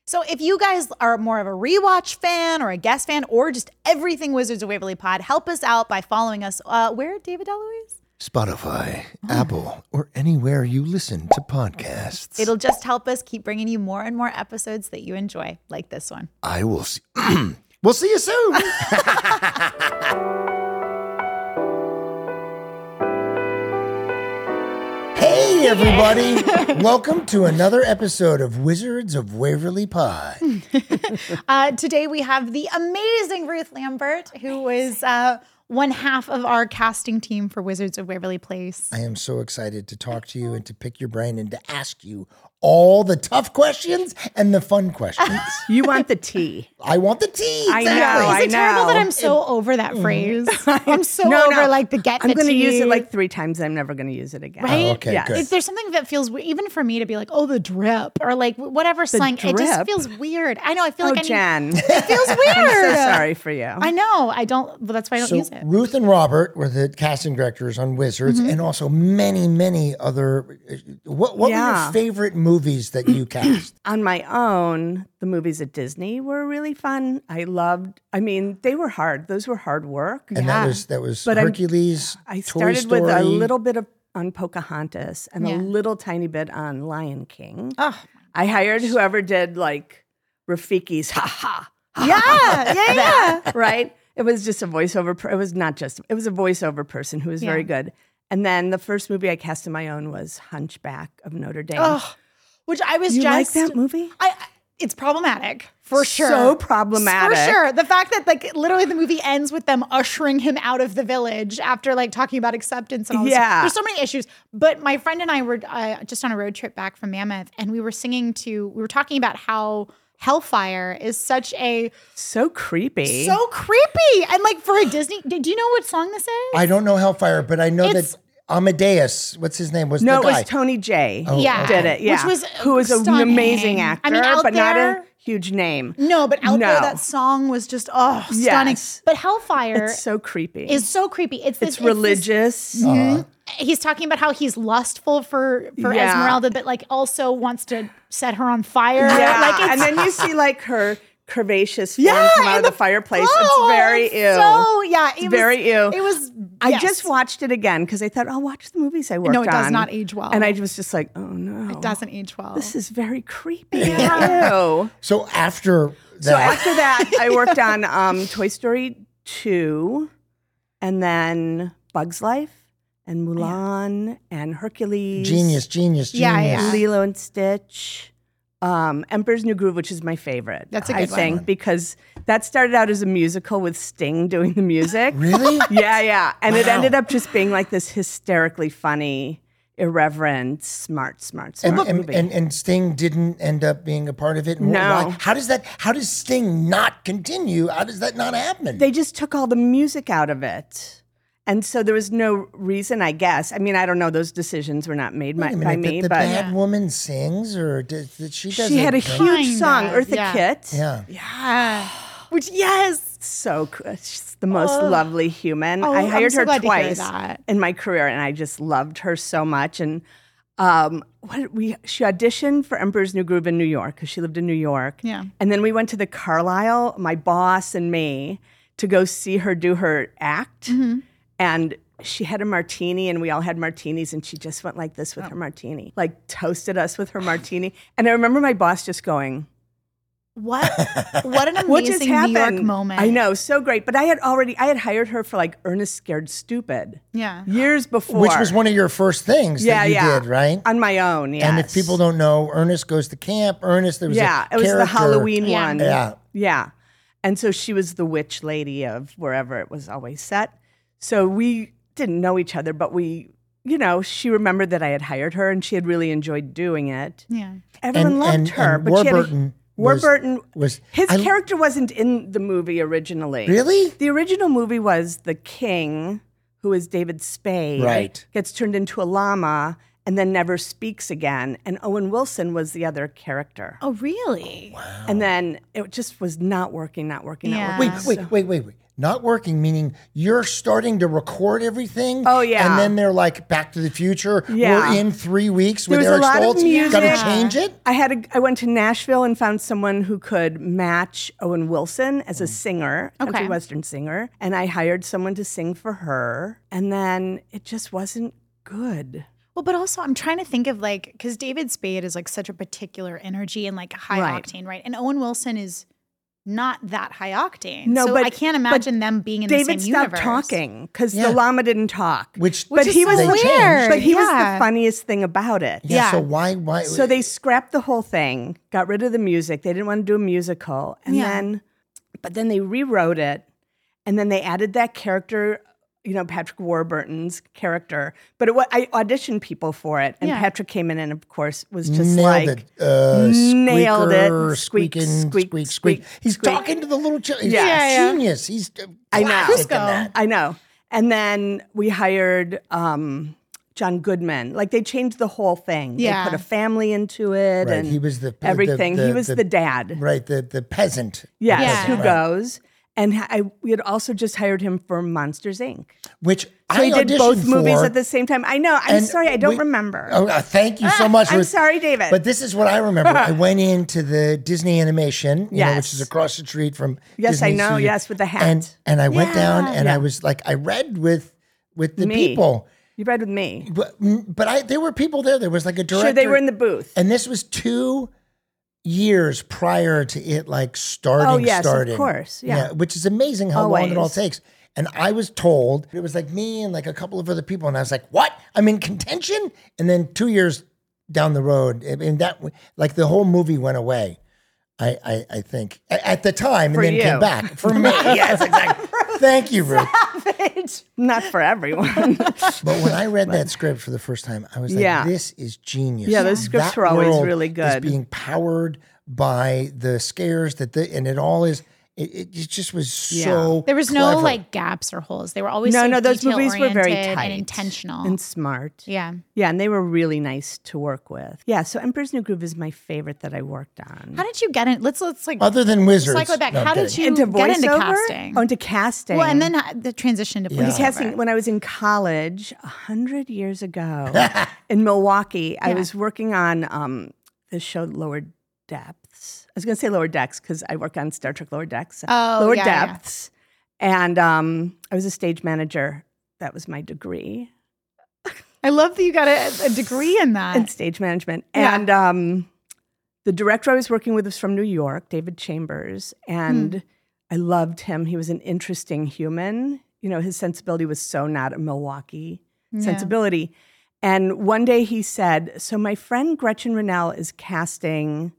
So if you guys are more of a rewatch fan or a guest fan or just everything Wizards of Waverly Pod, help us out by following us. Where, David DeLuise? Spotify, Apple, or anywhere you listen to podcasts. It'll just help us keep bringing you more and more episodes that you enjoy, like this one. I will see. We'll see you soon. Hey, everybody. Welcome to another episode of Wizards of Waverly Pod. Today we have the amazing Ruth Lambert, who was one half of our casting team for Wizards of Waverly Place. I am so excited to talk to you and to pick your brain and to ask you all the tough questions and the fun questions. You want the tea. I want the tea. I exactly. know. Is it terrible that I'm so over that phrase? I'm so over like the get I'm the going to tea. use it like 3 times. I'm never going to use it again. Right? Oh, okay, Yes. good. If there's something that feels weird, even for me to be like, oh, the drip, or like whatever slang, it just drip? feels weird. I know. I feel Oh, like Jen. it feels weird. I'm so sorry for you. I know. I don't, but that's why I don't So use it. Ruth and Robert were the casting directors on Wizards, and also many, many other. What were your favorite movies that you cast? On my own, the movies at Disney were really fun. They were hard. Those were hard work. And that was But Hercules. I Toy started with a Story. little bit on Pocahontas and Yeah. a little tiny bit on Lion King. Oh, I hired whoever did like Rafiki's ha ha. yeah. Right? It was just a voiceover. It was a voiceover person who was very good. And then the first movie I cast on my own was Hunchback of Notre Dame. Oh, which I was you just. like that movie? It's problematic for sure. So problematic. For sure. The fact that like literally the movie ends with them ushering him out of the village after like talking about acceptance and all this. Yeah. There's so many issues. But my friend and I were just on a road trip back from Mammoth, and we were talking about how Hellfire is So creepy. so creepy. And like for a Disney, do you know what song this is? I don't know Hellfire, but I know It's- that Amadeus, what's his name, was No, the it guy. was Tony J. Yeah. Did it? Yeah, Which was who was an stunning. amazing actor, I mean, out but not there- a huge name. No, but out there No. that song was just stunning. Yes. But Hellfire It's so creepy. is so creepy. It's religious. He's talking about how he's lustful for Yeah. Esmeralda, but like also wants to set her on fire. Yeah, Like it's, and then you see like her curvaceous form come out in of the fireplace. Oh, It's very ew. So yeah, it was very ew. It was. I yes. just watched it again because I thought I'll watch the movies I worked on. No, it does not age well. And I was just like, oh no, It doesn't age well. This is very creepy. Yeah. Ew. So after that, So after that, I worked on Toy Story 2, and then Bug's Life, and Mulan, and Hercules. genius. Yeah, yeah. Lilo and Stitch. Emperor's New Groove, which is my favorite. That's a I good think, one. because that started out as a musical with Sting doing the music. Really? Yeah. And it Wow. ended up just being like this hysterically funny, irreverent, smart movie. And Sting didn't end up being a part of it. And No. why? How does Sting not continue? How does that not happen? They just took all the music out of it. And so there was no reason, I guess. I mean, I don't know. Those decisions were not made Wait a by minute, me, the but bad woman sings, or did she does she had a huge Kinda, song, Eartha yeah. Kitt. Yeah. Yeah. Which yes. So good. She's the most lovely human. Oh, I I'm hired so her glad to hear twice that. in my career, and I just loved her so much. And she auditioned for Emperor's New Groove in New York because she lived in New York. Yeah. And then we went to the Carlisle, my boss and me, to go see her do her act. Mm-hmm. And she had a martini, and we all had martinis, and she just went like this with her martini, like toasted us with her martini. And I remember my boss just going, What an what just amazing New York happened? moment. I know, so great. But I had hired her for like Ernest Scared Stupid. Yeah. Years before. Which was one of your first things that you did, right? On my own, yes. And if people don't know, Ernest Goes to Camp. Ernest, there was yeah, a it was the character- Halloween Yeah. one. Yeah. Yeah. And so she was the witch lady of wherever it was always set. So we didn't know each other, but she remembered that I had hired her and she had really enjoyed doing it. Yeah. Everyone loved her. And but she had Warburton Warburton was his character wasn't in the movie originally. Really? The original movie was the king, who is David Spade, Right. gets turned into a llama and then never speaks again. And Owen Wilson was the other character. Oh, really? And then it just was not working. Yeah. Wait. not working, meaning you're starting to record everything. Oh, yeah. And then they're like, Back to the Future. Yeah. We're in 3 weeks with There was Eric a lot of Stoltz. music. Got to change it. I went to Nashville and found someone who could match Owen Wilson as a singer, country western singer. And I hired someone to sing for her. And then it just wasn't good. Well, but also I'm trying to think of like, because David Spade is like such a particular energy and like high octane, right? And Owen Wilson is not that high octane. No, so but I can't imagine them being in David the same universe. stopped talking because the llama didn't talk. But he was so weird. But he was the funniest thing about it. Yeah. So why? So they scrapped the whole thing, got rid of the music. They didn't want to do a musical, and then they rewrote it, and then they added that character. Patrick Warburton's character, but I auditioned people for it, and Patrick came in and, of course, was just nailed it. Squeak, squeak. He's talking to the little child. He's genius. He's I know. I know. And then we hired John Goodman. Like they changed the whole thing. Yeah. They put a family into it, Right. and He was the everything. He was the dad. Right. The peasant. Yes, who Right. goes. And we had also just hired him for Monsters, Inc. Which So I he did auditioned both movies for, at the same time. I know. I'm sorry. I don't remember. Oh, thank you so much. I'm sorry, David. But this is what I remember. I went into the Disney Animation, which Yes. is across the street from Yes, Disney I know. Studio. Yes, with the hat. And I went down and I was like, I read with the people. You read with me. But there were people there. There was like a director. Sure, they were in the booth. And this was 2 years prior to it like starting. Oh, yes, starting. of course. Yeah. Which is amazing how long it all Always. takes. And I was told it was like me and like a couple of other people. And I was like, what? I'm in contention? And then 2 years down the road, I mean, that like the whole movie went away. I think at the time For and then you. came back for me. Yes, exactly. Thank you, Ruth. Not for everyone. But when I read that script for the first time, I was like, this is genius. Yeah, those scripts That were always world really is good. being powered by the scares and it all is. It just was so. There was no clever. like gaps or holes. They were always No, those movies were very detail-oriented tight and intentional. and smart. Yeah. Yeah, and they were really nice to work with. Yeah, so Emperor's New Groove is my favorite that I worked on. How did you get in? Let's like Other than Wizards. cycle it back. No, I'm How did kidding. you Into get into voiceover? casting? Oh, into casting. Well, and then the transition to voiceover. casting when I was in college 100 years ago in Milwaukee. I was working on the show Lower Depths. I was going to say Lower Decks because I work on Star Trek Lower Decks. Lower Depths. And I was a stage manager. That was my degree I love that you got a degree in that. in stage management. Yeah. And the director I was working with was from New York, David Chambers. And I loved him. He was an interesting human. His sensibility was so not a Milwaukee sensibility. And one day he said, so my friend Gretchen Rennell is casting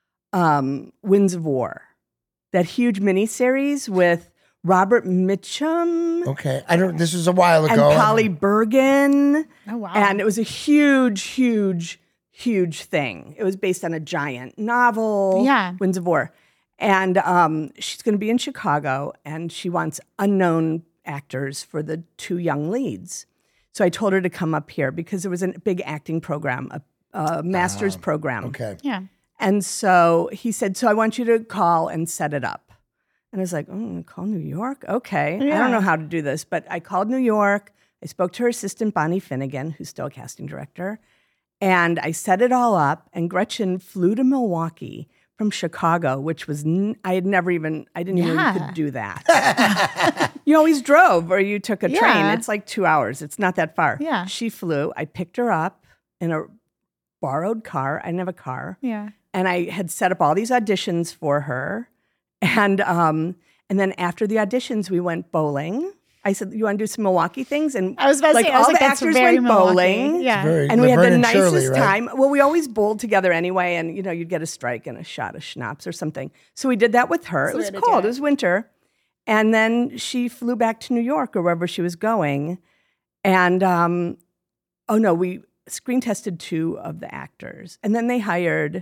Winds of War, that huge miniseries with Robert Mitchum Okay, this was a while and ago. Polly Bergen. Oh, wow. And it was a huge, huge, huge thing. It was based on a giant novel, Yeah. Winds of War. And she's going to be in Chicago, and she wants unknown actors for the 2 young leads. So I told her to come up here because there was a big acting program, a master's program. Okay. yeah. And so he said, so I want you to call and set it up. And I was like, call New York? Okay. I don't know how to do this, but I called New York. I spoke to her assistant, Bonnie Finnegan, who's still a casting director. And I set it all up. And Gretchen flew to Milwaukee from Chicago, which was, I didn't even know you could do that. You always drove or you took a train. Yeah. It's like 2 hours. It's not that far. Yeah. She flew. I picked her up in a borrowed car. I didn't have a car. Yeah. And I had set up all these auditions for her. And then after the auditions, we went bowling. I said, you want to do some Milwaukee things? And I was about to say, all the that's actors very went Milwaukee. bowling. Yeah. And we had the Laverne and nicest Shirley, right? time. Well, we always bowled together anyway, and you'd get a strike and a shot of schnapps or something. So we did that with her. It was cold. It was winter. And then she flew back to New York or wherever she was going. And we screen tested 2 of the actors. And then they hired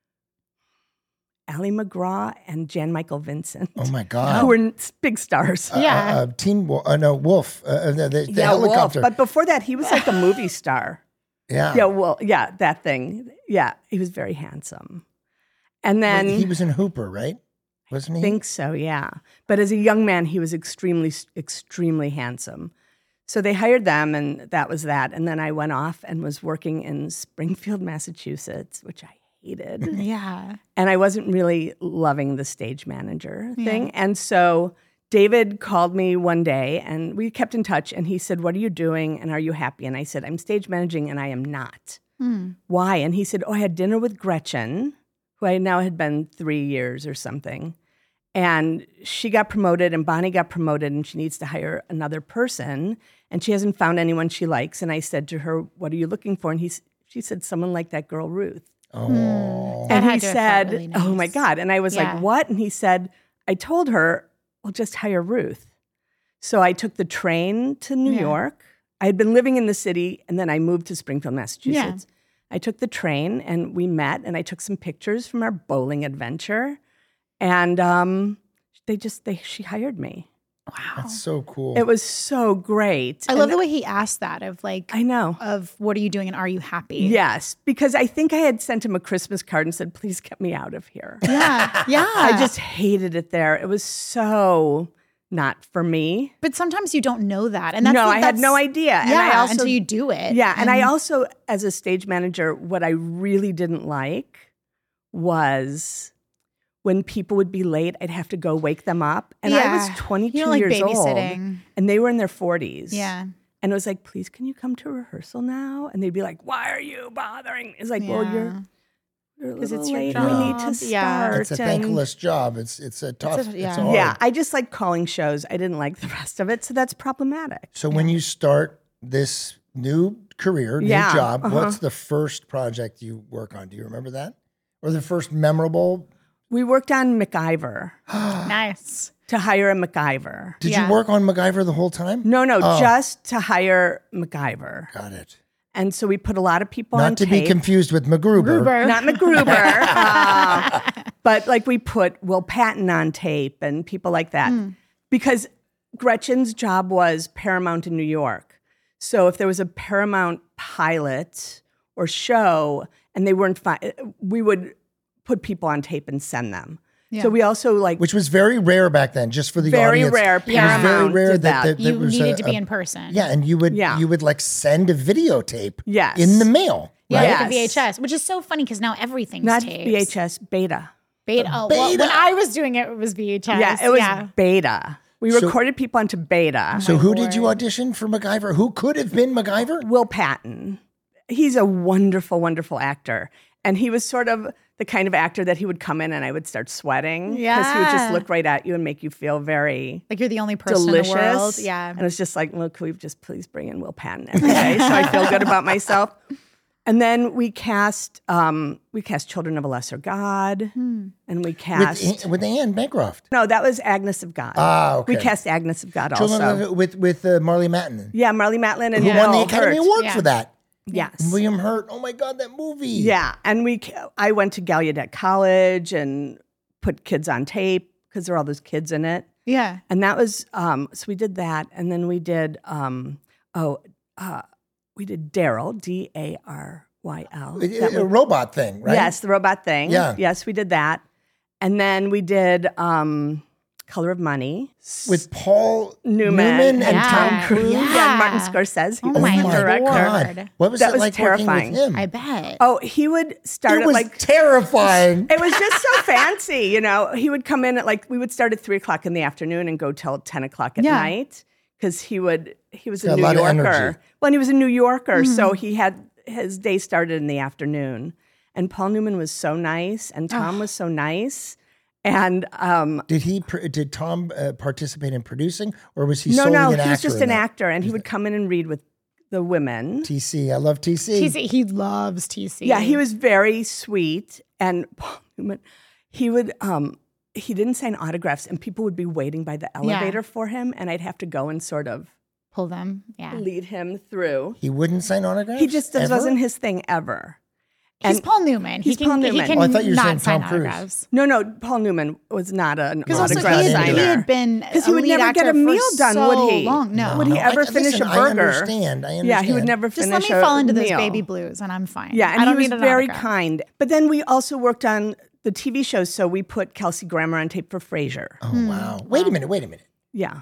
Ali McGraw and Jan Michael Vincent. Oh my God. Who were big stars. Yeah. Wolf. The helicopter. Wolf. But before that, he was like a movie star. Yeah. Yeah, that thing. Yeah, he was very handsome. And then he was in Hooper, right? wasn't he? Think so, yeah. But as a young man, he was extremely, extremely handsome. So they hired them, and that was that. And then I went off and was working in Springfield, Massachusetts, which I hated. Yeah. And I wasn't really loving the stage manager thing. And so David called me one day, and we kept in touch, and he said, "What are you doing, and are you happy?" And I said, "I'm stage managing, and I am not." Why? And he said, "Oh, I had dinner with Gretchen, who I now had been 3 years or something. And she got promoted, and Bonnie got promoted, and she needs to hire another person, and she hasn't found anyone she likes." And I said to her, "What are you looking for?" And she said, "Someone like that girl, Ruth." Oh. That And had he to have said, felt really "Oh my nice. God." And I was Yeah. like, "What?" And he said, "I told her, well, just hire Ruth." So I took the train to New York. I had been living in the city, and then I moved to Springfield, Massachusetts. I took the train, and we met, and I took some pictures from our bowling adventure. And she hired me. That's so cool. It was so great. I love the way he asked that of like, I know. of what are you doing and are you happy? Yes, because I think I had sent him a Christmas card and said, "Please get me out of here." Yeah. Yeah. I just hated it there. It was so not for me. but sometimes you don't know that. And that's No, I had that's- no idea. Yeah, And I also, until you do it. Yeah, and I also, as a stage manager, what I really didn't like was when people would be late, I'd have to go wake them up. And I was Yeah. 22 You know, like years old. babysitting. And they were in their 40s. Yeah. And it was like, "Please, can you come to rehearsal now?" And they'd be like, "Why are you bothering me?" It's like, "Well, you're a 'Cause little it's your late. We need to job. start." Yeah. It's a and- thankless job. It's a tough. It's yeah. hard. Yeah, I just like calling shows. I didn't like the rest of it, so that's problematic. So when you start this new career, new Yeah, job, what's the first project you work on? Do you remember that? Or the first memorable? We worked on MacGyver, Nice. to hire a MacGyver. Did Yeah. you work on MacGyver the whole time? No, just to hire MacGyver. Got it. And so we put a lot of people on Not to tape. be confused with MacGruber. Gruber. Not MacGruber. But like we put Will Patton on tape and people like that. Because Gretchen's job was Paramount in New York. So if there was a Paramount pilot or show and they weren't we would put people on tape and send them. So we also like Which was very rare back then, just for the very audience. rare. It was very Paramount rare did that. You there was needed to be a- in person. Yeah, and you would Yeah. like send a videotape Yes. in the mail. Yeah, right? like a Yes. VHS, which is so funny because now everything's not tapes. VHS, beta. Beta. Oh, well, Beta. when I was doing it, it was VHS. Yeah, it was beta. We So- recorded people onto beta. So who did you audition for MacGyver? Who could have been MacGyver? Will Patton. He's a wonderful, wonderful actor. And he was sort of the kind of actor that he would come in and I would start sweating. Because he would just Yeah. look right at you and make you feel very Like you're the only person delicious. in the world. Yeah. And it's just like, look, could we just please bring in Will Patton every day so I feel good about myself. And then we cast Children of a Lesser God. And we cast... With Anne Bancroft. no, that was Agnes of God. Ah, okay. We cast Agnes of God Children also. with Marley Matlin, Yeah, Marley Matlin and who won the Bill Academy Hurt. Award Yeah. for that. Yes. William Hurt. Oh my God, that movie. Yeah, and I went to Gallaudet College and put kids on tape because there are all those kids in it, Yeah. and that was so we did that, and then we did we did Daryl, Daryl. A robot thing, right? Yes, the robot thing. Yeah. Yes, we did that, and then we did Color of Money With Paul Newman and Yeah. Tom Cruise. Yeah, and Martin Scorsese. He Oh was my the director. Lord. What was That it was like terrifying. working with him? I bet. Oh, he would start it at was like terrifying. it was just so fancy, you know. He would come in at we would start at 3:00 in the afternoon and go till 10:00 at Yeah. night because he was a Got a New lot of Yorker. energy. Well, and he was a New Yorker, so he had his day started in the afternoon. And Paul Newman was so nice, and Tom was so nice, and Did Tom participate in producing, or was he no, solely an he actor? was just in an that? actor, and he would come in and read with the women. TC, I love TC. He loves TC. Yeah, he was very sweet, and Paul Newman, he would he didn't sign autographs, and people would be waiting by the elevator for him, and I'd have to go and sort of pull them. Yeah. lead him through. He wouldn't sign autographs. He just ever? wasn't his thing ever. He's And- Paul Newman. He's Paul Newman. He can Oh, I thought you were saying not sign Tom Cruise. autographs. No, Paul Newman was not an Because also autograph he signer. had been Because he a would lead never get actor a meal for done, so would he? long. No. Would he ever finish a burger? I understand. Yeah, he would never Just finish let me fall into those meal. baby blues and I'm fine. Yeah, and I don't he was need an very autograph. kind. But then we also worked on the TV shows. So we put Kelsey Grammer on tape for Frasier. Oh, wow. Wait a minute. Yeah.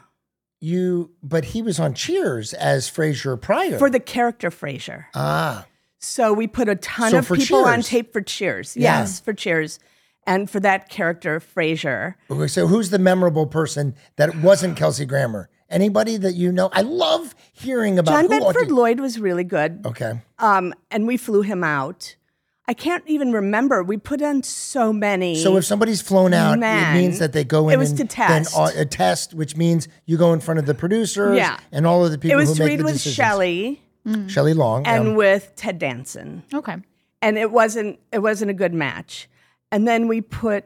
But he was on Cheers as Frasier prior. For the character Frasier. Ah. So we put a ton of for people on Cheers. tape for Cheers. Yeah. Yes, for Cheers. And for that character, Frasier. Okay, so who's the memorable person that wasn't Kelsey Grammer? Anybody that you know? I love hearing about John who Bedford Lloyd was really good. Okay. And we flew him out. I can't even remember. We put on so many. So if somebody's flown out, Man. it means that they go in It was and to test. then a test, which means you go in front of the producers Yeah. and all of the people it was who to make read the with decisions. Shelley Shelley Long. and with Ted Danson. Okay. And it wasn't a good match. And then we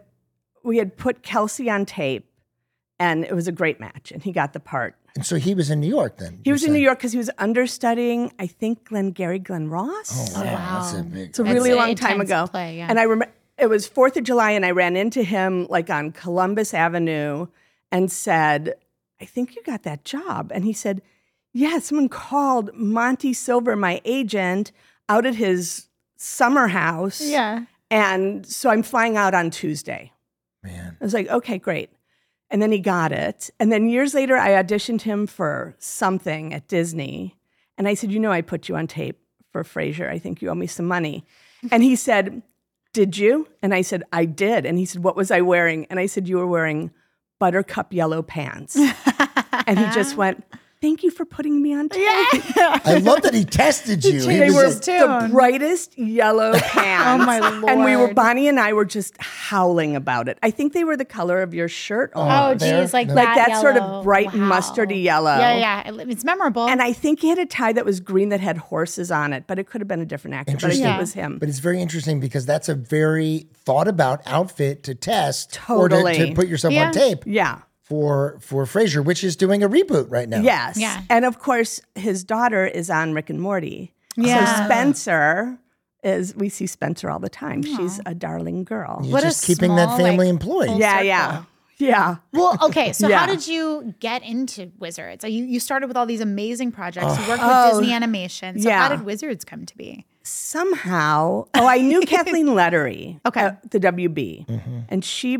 had put Kelsey on tape, and it was a great match, and he got the part. And so he was in New York then? He was in New York because he was understudying, I think, Glenn Ross. Oh, wow. wow. That's a big... It's a really an long time intense ago. play, yeah. And I remember it was 4th of July, and I ran into him like on Columbus Avenue and said, I think you got that job. And he said, yeah, someone called Monty Silver, my agent, out at his summer house. Yeah. And so I'm flying out on Tuesday. Man. I was like, okay, great. And then he got it. And then years later, I auditioned him for something at Disney. And I said, I put you on tape for Frasier. I think you owe me some money. And he said, did you? And I said, I did. And he said, what was I wearing? And I said, you were wearing buttercup yellow pants. And he just went, thank you for putting me on tape. I love that he tested you. He They was were just- the brightest yellow pants. Oh, my Lord. And Bonnie and I were just howling about it. I think they were the color of your shirt. Oh, there? geez, like No. Like that sort yellow. of bright Wow. mustardy yellow. Yeah. It's memorable. And I think he had a tie that was green that had horses on it, but it could have been a different actor. But I think Interesting. it was him. But it's very interesting because that's a very thought about outfit to test Totally. or to put yourself Yeah. on tape Yeah. for Frasier, which is doing a reboot right now. Yes. Yeah. And of course, his daughter is on Rick and Morty. Yeah. So Spencer we see Spencer all the time. She's a darling girl. You're What a just keeping that small, family like, employed. full Yeah, circle. yeah. Yeah. Well, okay. So Yeah. how did you get into Wizards? You started with all these amazing projects. You worked with Oh. Disney Animation. So Yeah. how did Wizards come to be? Somehow, I knew Kathleen Lettery Okay. at the WB. And she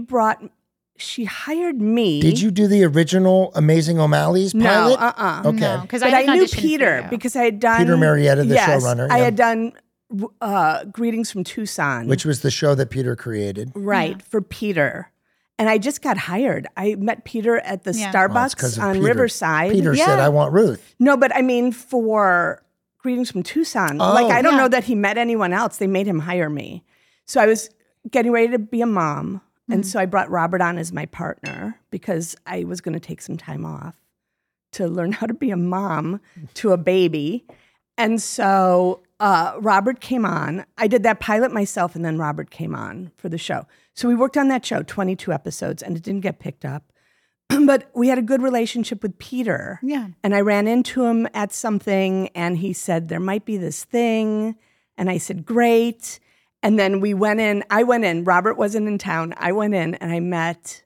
hired me. Did you do the original Amazing O'Malley's No, pilot? Okay. No, because But I I didn't knew audition for Peter you. because I had done Peter Marietta, the yes, showrunner, I yeah. had done Greetings from Tucson, Which was the show that Peter created. right for Peter, and I just got hired. I met Peter at the Yeah. Well, it's Starbucks 'cause of on Peter. Riverside. Peter Yeah. said, I want Ruth. No, but I mean for Greetings from Tucson. Oh. Like I don't Yeah. know that he met anyone else. They made him hire me. So I was getting ready to be a mom. And so I brought Robert on as my partner because I was going to take some time off to learn how to be a mom to a baby. And so Robert came on. I did that pilot myself, and then Robert came on for the show. So we worked on that show, 22 episodes, and it didn't get picked up. But we had a good relationship with Peter. Yeah. And I ran into him at something, and he said, there might be this thing. And I said, great. And then we went in. I went in. Robert wasn't in town. I went in, and I met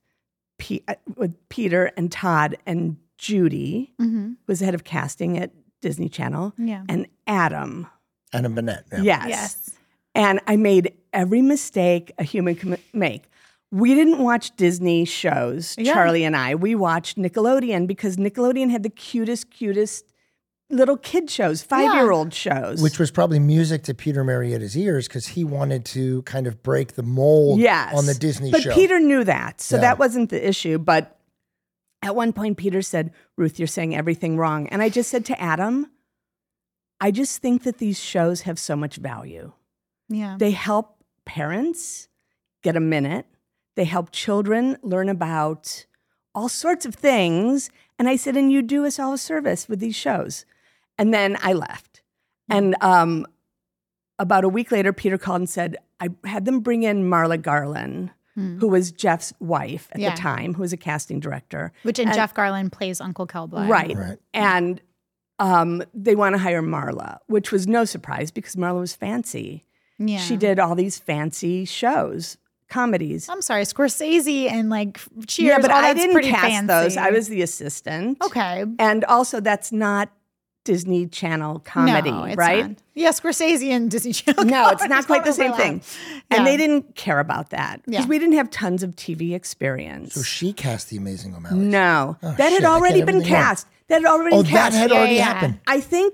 with Peter and Todd and Judy, who was the head of casting at Disney Channel, Yeah. and Adam. Adam Bennett. Yeah. Yes. Yes. And I made every mistake a human can make. We didn't watch Disney shows, Yeah. Charlie and I. We watched Nickelodeon because Nickelodeon had the cutest little kid shows, 5-year-old shows. Which was probably music to Peter Marietta's ears because he wanted to kind of break the mold yes. on the Disney but show. Peter knew that, so Yeah. that wasn't the issue. But at one point, Peter said, Ruth, you're saying everything wrong. And I just said to Adam, I just think that these shows have so much value. Yeah. They help parents get a minute. They help children learn about all sorts of things. And I said, and you do us all a service with these shows. And then I left. And about a week later, Peter called and said, I had them bring in Marla Garland, who was Jeff's wife at Yeah. the time, who was a casting director. Jeff Garland plays Uncle Kelboy. Right. Right. And they want to hire Marla, which was no surprise because Marla was fancy. Yeah. She did all these fancy shows, comedies. I'm sorry, Scorsese and like Cheers. Yeah, but all I that's didn't pretty cast fancy. those. I was the assistant. Okay. And also, that's not Disney Channel comedy, No, it's right? not. Yeah, Scorsese and Disney Channel. No, it's not quite the same overlap. thing. And Yeah. they didn't care about that because Yeah. we didn't have tons of TV experience. So she cast The Amazing O'Malley. No, that shit, had I already get been everything wrong. cast. That had already Oh, been that cast. had Yeah, already yeah. happened. I think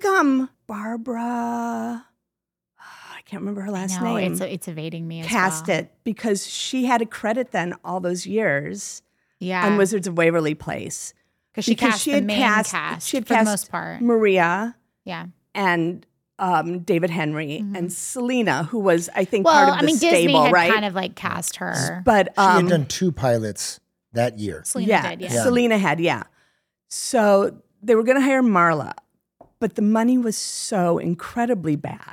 Barbara, I can't remember her last No, name, it's evading me as cast well. it because she had a credit then all those years Yeah. on Wizards of Waverly Place. Because she cast the main cast she had for the cast most part. Maria Yeah. and David Henry and Selena, who was, I think, Well, part of I the mean, stable, Disney had right? kind of like cast her. But She had done 2 pilots that year. Selena did, yeah. Selena had, yeah. So they were going to hire Marla, but the money was so incredibly bad.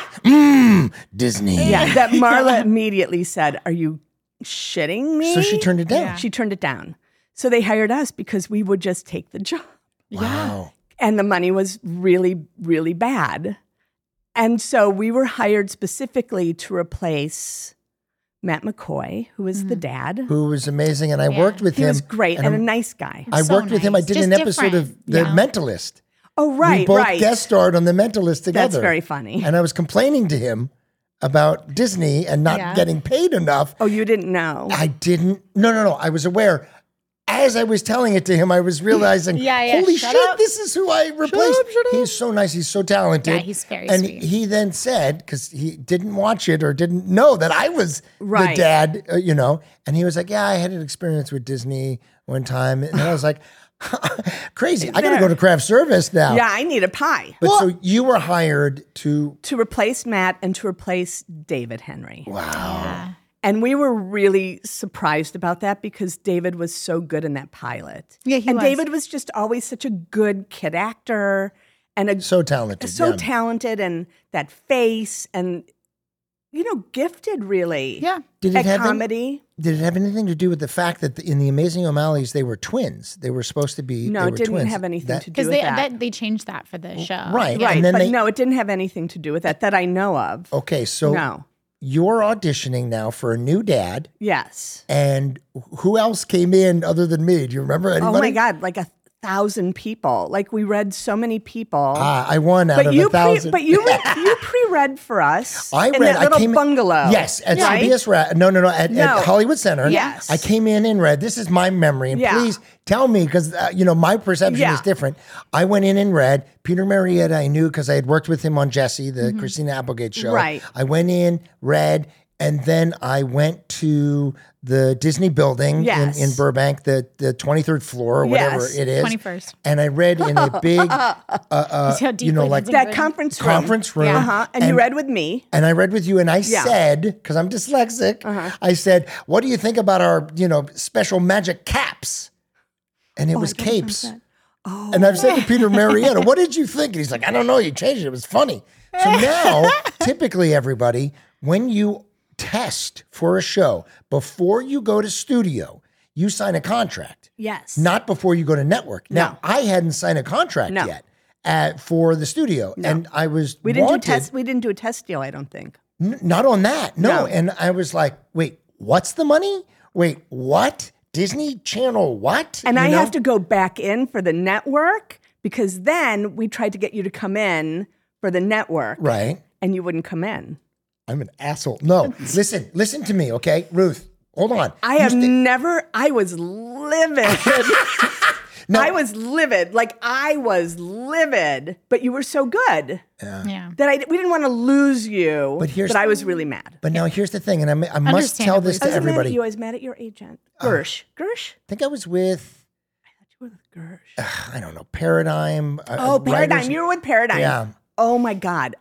Disney. Yeah, that Marla immediately said, "Are you shitting me?" So she turned it down. Yeah. She turned it down. So they hired us because we would just take the job. Wow. And the money was really, really bad. And so we were hired specifically to replace Matt McCoy, who was the dad. Who was amazing. And I worked with He him. was great and a I'm- nice guy. I So worked with him. I nice. did Just an episode of different, The you know? Mentalist. Oh, right, We both right. guest starred on The Mentalist together. That's very funny. And I was complaining to him about Disney and not Yeah. getting paid enough. Oh, you didn't know? I didn't. No. I was aware. As I was telling it to him, I was realizing, Yeah, yeah, holy shut shit, up. this is who I replaced. He's so nice. He's so talented. Yeah, he's very and sweet. he then said, because he didn't watch it or didn't know that I was Right. the dad, and he was like, yeah, I had an experience with Disney one time. And I was like, crazy. I got to There. go to craft service now. Yeah, I need a pie. But so you were hired to, To replace Matt and to replace David Henry. wow. Yeah. And we were really surprised about that because David was so good in that pilot. Yeah, he and was. David was just always such a good kid actor and So talented. so yeah. talented and that face and, gifted really. Yeah. Did At it have comedy. Did it have anything to do with the fact that in the Amazing O'Malleys they were twins? They were supposed to be. No, they it were didn't twins. have anything to do Because with that. they changed that for the show. Right. Right, And then but no, it didn't have anything to do with that I know of. Okay, so No. you're auditioning now for a new dad, Yes. and who else came in other than me? Do you remember anybody? Oh my God, like 1,000 people. Like we read so many people. I won out of you 1,000. you pre-read for us I in read. that little I came bungalow. Yes, at right? CBS. No, at No. Hollywood Center. Yes. I came in and read. This is my memory, and Yeah. please tell me because my perception Yeah. is different. I went in and read. Peter Marietta I knew because I had worked with him on Jesse, the Christina Applegate show. Right. I went in, read, and then I went to the Disney building Yes. in Burbank, the 23rd floor or whatever Yes. it is. 21st. And I read in a big, See how deeply like that's That ingrained? conference room. conference room. Uh-huh. And you read with me. And I read with you, and I Yeah. said, because I'm dyslexic, I said, "What do you think about our, special magic caps?" And it was capes. And I've said to Peter Marietta, "What did you think?" And he's like, "I don't know. You changed it. It was funny." So now, typically, everybody, when you test for a show before you go to studio, you sign a contract. Yes. Not before you go to network. Now, I hadn't signed a contract No. yet for the studio, and I was We didn't wanted. We didn't do a test deal, I don't think. Not on that. No. No. And I was like, wait, what's the money? Wait, what? Disney Channel, what? And I have to go back in for the network because then we tried to get you to come in for the network Right. and you wouldn't come in. I'm an asshole. No, listen to me, okay? Ruth, hold on. I have never, I was livid. No. I was livid. Like I was livid, but you were so good Yeah. that we didn't want to lose you. But I was really mad. But now here's the thing, and I must tell this I to was mad at everybody. you. I was mad at your agent. Gersh. Gersh? I think I was with, You were with Gersh. I don't know, Paradigm. Oh, Paradigm. You were with Paradigm. Yeah. Oh my God.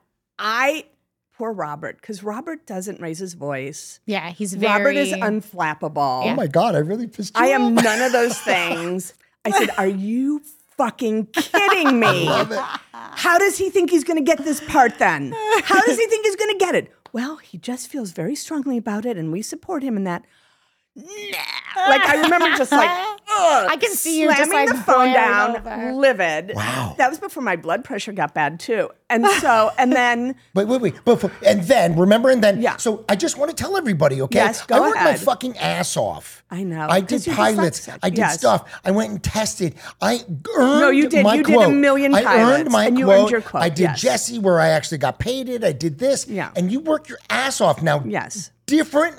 Poor Robert, because Robert doesn't raise his voice. Yeah, he's very. Robert is unflappable. Oh my God, I really pissed you I am off. none of those things. I said, are you fucking kidding me? How does he think he's going to get this part then? How does he think he's going to get it? Well, he just feels very strongly about it and we support him in that. Nah. Like, I remember just like, I can see you just slamming like the phone glaring down, over. livid. Wow. That was before my blood pressure got bad too. And then Wait. And then, Yeah. So I just want to tell everybody, okay? Yes, go I worked my ahead. fucking ass off. I know, I did 'cause you're pilots. dyslexic. I did Yes. stuff. I went and tested. I earned No, you did. my You quote. did a million I pilots, earned my and you quote. earned your quote, I did yes. Jesse where I actually got paid it. I did this. Yeah. And you worked your ass off. Now, Yes. different,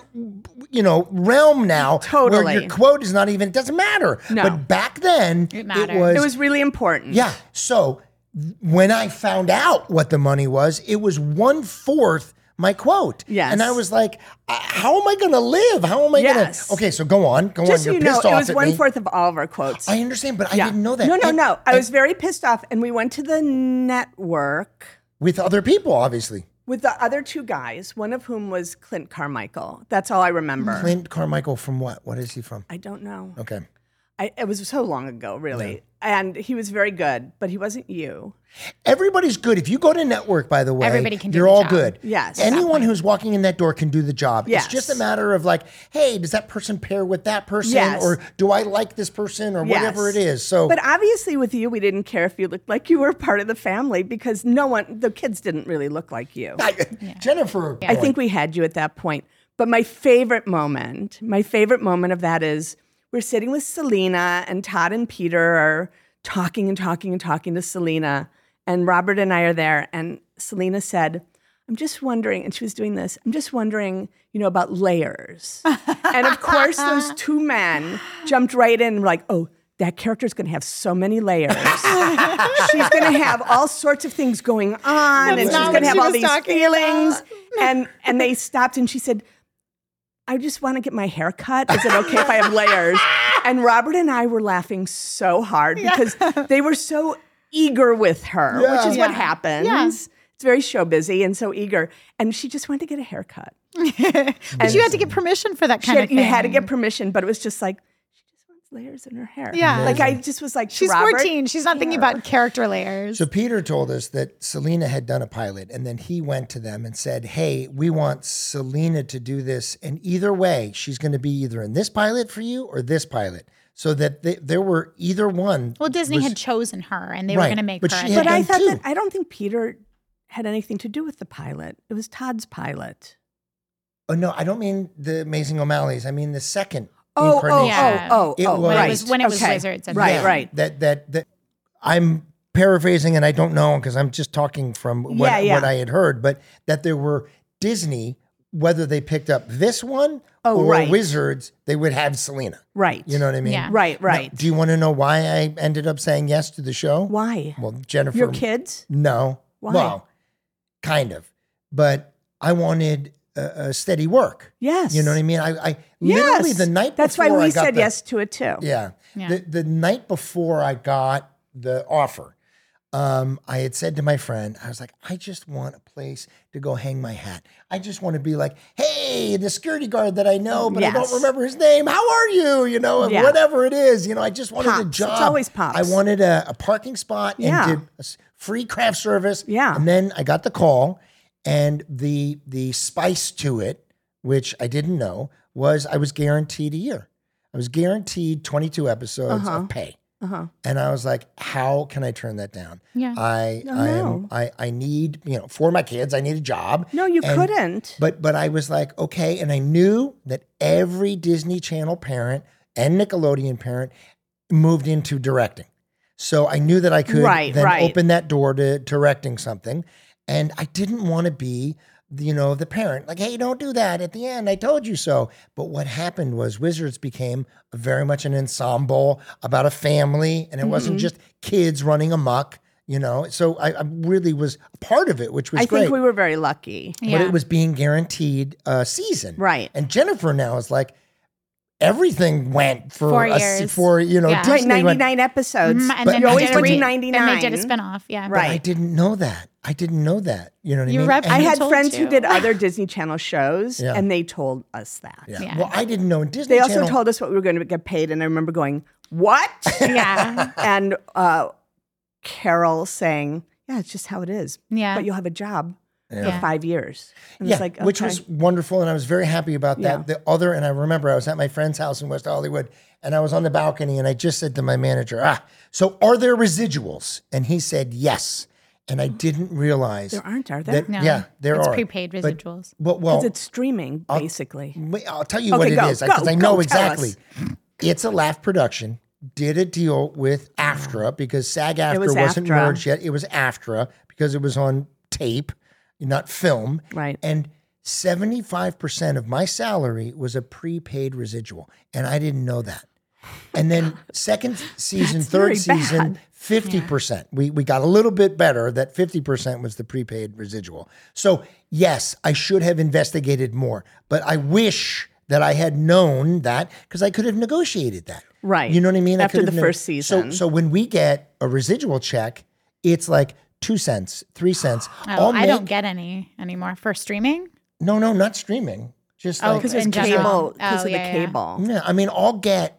realm now. Totally. Where your quote is not even, it doesn't matter. No. But back then, It mattered. it was really important. yeah. So when I found out what the money was, it was 1/4 my quote. Yes. And I was like, how am I going to live? How am I Yes. going to? Okay, so go on. Just so You're you know, pissed it off was at me. 1/4 of all of our quotes. I understand, but I Yeah. didn't know that. No. I was very pissed off, and we went to the network With other people, obviously. with the other two guys, one of whom was Clint Carmichael. That's all I remember. Clint Carmichael from what? What is he from? I don't know. Okay. It was so long ago, really. And he was very good, but he wasn't you. Everybody's good. If you go to network, by the way, Everybody can do you're the all job. good. Yes. Anyone who's walking in that door can do the job. Yes. It's just a matter of like, hey, does that person pair with that person? Yes. Or do I like this person or whatever it is? So But obviously with you, we didn't care if you looked like you were part of the family because the kids didn't really look like you. Jennifer. I think we had you at that point. But my favorite moment of that is we're sitting with Selena and Todd and Peter are talking to Selena. And Robert and I are there. And Selena said, I'm just wondering, and she was doing this, I'm just wondering, about layers. And of course, those two men jumped right in and were like, oh, that character's going to have so many layers. She's going to have all sorts of things going on, and she's not going to what have she all was these talking feelings. And they stopped, and she said, I just want to get my hair cut. Is it okay if I have layers? And Robert and I were laughing so hard because they were so eager with her, which is what happens. Yeah. It's very show busy and so eager. And she just wanted to get a haircut. But you had to get permission for that kind of thing. You had to get permission, but it was just like, she just wants layers in her hair. Yeah. Like I just was like, She's Robert, 14. She's not thinking about character layers. So Peter told us that Selena had done a pilot, and then he went to them and said, hey, we want Selena to do this. And either way, she's going to be either in this pilot for you or this pilot. So that there were either one. Well, Disney had chosen her, and they were Right, going to make but her. she in had But it. I done thought too. that I don't think Peter had anything to do with the pilot. It was Todd's pilot. Oh, no, I don't mean the Amazing O'Malley's. I mean the second Oh, incarnation. Yeah. It was- when it was Okay. Wizards. And Right, yeah. right. That I'm paraphrasing, and I don't know because I'm just talking from what I had heard, but that there were Disney, whether they picked up this one or right. Wizards, they would have Selena. Right. You know what I mean? Yeah. Right, Now, right. do you want to know why I ended up saying yes to the show? Why? Well, Jennifer. Your kids? No. Why? Well, kind of. But I wanted a steady work. Yes. You know what I mean? I literally the night That's before why we I got said the- yes to it too. Yeah. Yeah. The night before I got the offer, I had said to my friend, I was like, I just want a place to go hang my hat. I just want to be like, hey, the security guard that I know, but I Yes. don't remember his name. How are you? Yeah. Whatever it is. I just wanted a Pops. job. It's always Pops. I wanted a parking spot Yeah. and free craft service. Yeah. And then I got the call, and the spice to it, which I didn't know, was I was guaranteed a year. I was guaranteed 22 episodes of pay. And I was like, how can I turn that down? Yeah. I need, for my kids, I need a job. No, you And- couldn't. But I was like, okay. And I knew that every Disney Channel parent and Nickelodeon parent moved into directing. So I knew that I could Right, then right. open that door to directing something. And I didn't want to be, the parent, like, hey, don't do that at the end. I told you so. But what happened was Wizards became very much an ensemble about a family, and it wasn't just kids running amok, So I really was a part of it, which was I great. think we were very lucky. But Yeah. it was being guaranteed a season. Right. And Jennifer now is like, everything went for 4 us, years. for, Yeah. Right, Disney went- 99 episodes. And then you always they went did to a 99. Then they did a spinoff. Yeah. But I Right. didn't know that. You know what I You mean? rep- And- I Who had told friends who you? did other Disney Channel shows, Yeah. and they told us that. yeah. Yeah. Well, I didn't know in Disney They also Channel. told us what we were going to get paid, and I remember going, "What?" Yeah. and Carol saying, "Yeah, it's just how it is. Yeah. but you'll have a job." for 5 years. And Yeah, it's like, which okay. was wonderful, and I was very happy about that. Yeah. And I remember I was at my friend's house in West Hollywood, and I was on the balcony, and I just said to my manager, so are there residuals? And he said, yes. And I didn't realize. There aren't, are there? That, No, yeah, there it's are. prepaid residuals. Well, Because it's streaming, basically. I'll tell you what it is, because I know exactly. It's a Laugh production. Did a deal with AFTRA because SAG-AFTRA wasn't AFTRA. merged yet. It was AFTRA because it was on tape, not film. Right. And 75% of my salary was a prepaid residual, and I didn't know that. And then second season, That's third very season, bad. 50%. We got a little bit better. That 50% was the prepaid residual. So yes, I should have investigated more, but I wish that I had known that because I could have negotiated that. Right. You know what I mean? After I could the have first season. So when we get a residual check, it's like 2 cents, 3 cents. Oh, I don't get any anymore for streaming. No, not streaming. Just Oh, like Because in there's general. cable, because Oh, of the yeah, yeah. cable. yeah, I mean, I'll get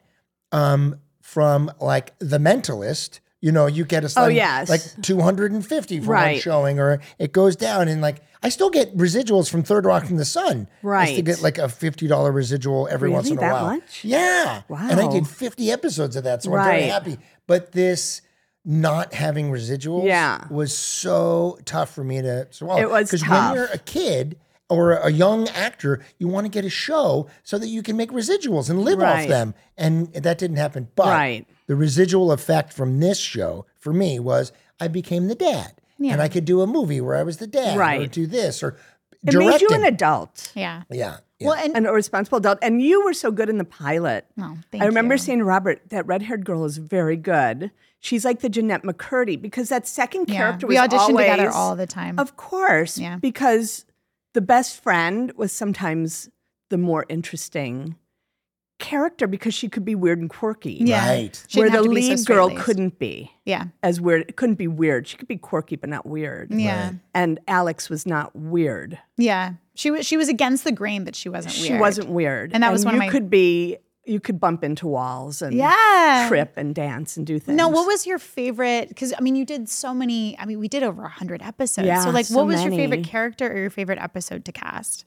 from like The Mentalist. You know, you get a yes. like 250 for one Right. showing, or it goes down, and like I still get residuals from Third Rock from the Sun. I Right. still get like a $50 residual every once in a Really? That while. much? Yeah. And I Wow. did 50 episodes of that, so I'm very Right. happy. But this not having residuals Yeah. was so tough for me to swallow. It was because tough. when you're a kid or a young actor, you want to get a show so that you can make residuals and live off Right. them. And that didn't happen. But Right. the residual effect from this show for me was I became the dad. And I could do a movie where I was the dad, or Right. do this, or It directing. made you an adult, Yeah. Yeah. Well, and a responsible adult. And you were so good in the pilot. oh, thank I remember you. saying to Robert, that red-haired girl is very good. She's like the Jeanette McCurdy, because that second Yeah. character We was auditioned always, together all the time. Of course. Yeah. Because the best friend was sometimes the more interesting character because she could be weird and quirky. Yeah. Right. She Where didn't the have to be so lead girl straight-laced. couldn't be Yeah. as weird. It couldn't be weird. She could be quirky, but not weird. Yeah. And Alex was not weird. Yeah. She was against the grain, but she wasn't weird. She wasn't weird. And that was one of my- you could bump into walls and Yeah. trip and dance and do things. No, what was your favorite? Because I mean, you did so many. I mean, we did over 100 episodes. Yeah, so, like, so what was your many. favorite character or your favorite episode to cast?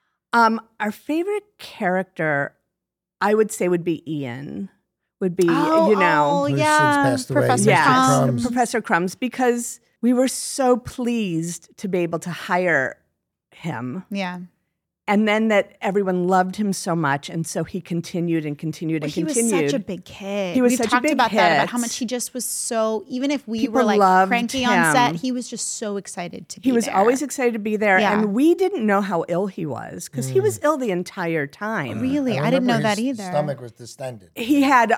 Our favorite character, I would say, would be Ian. Would be, Oh, Who's since yeah, passed away. Professor Mr. Crumbs. Crumbs. Professor Crumbs, because we were so pleased to be able to hire him. Yeah, And then that everyone loved him so much. And so he continued and continued and he was continued. such a big kid. He was We've such a talked big about that, about how hit. much he just was so. Even if we People were like loved cranky on set, him. he was just so excited to be. He was there. always excited to be there. Yeah. And we didn't know how ill he was because he was ill the entire time. Really. I didn't know remember that his either. Stomach was distended. He had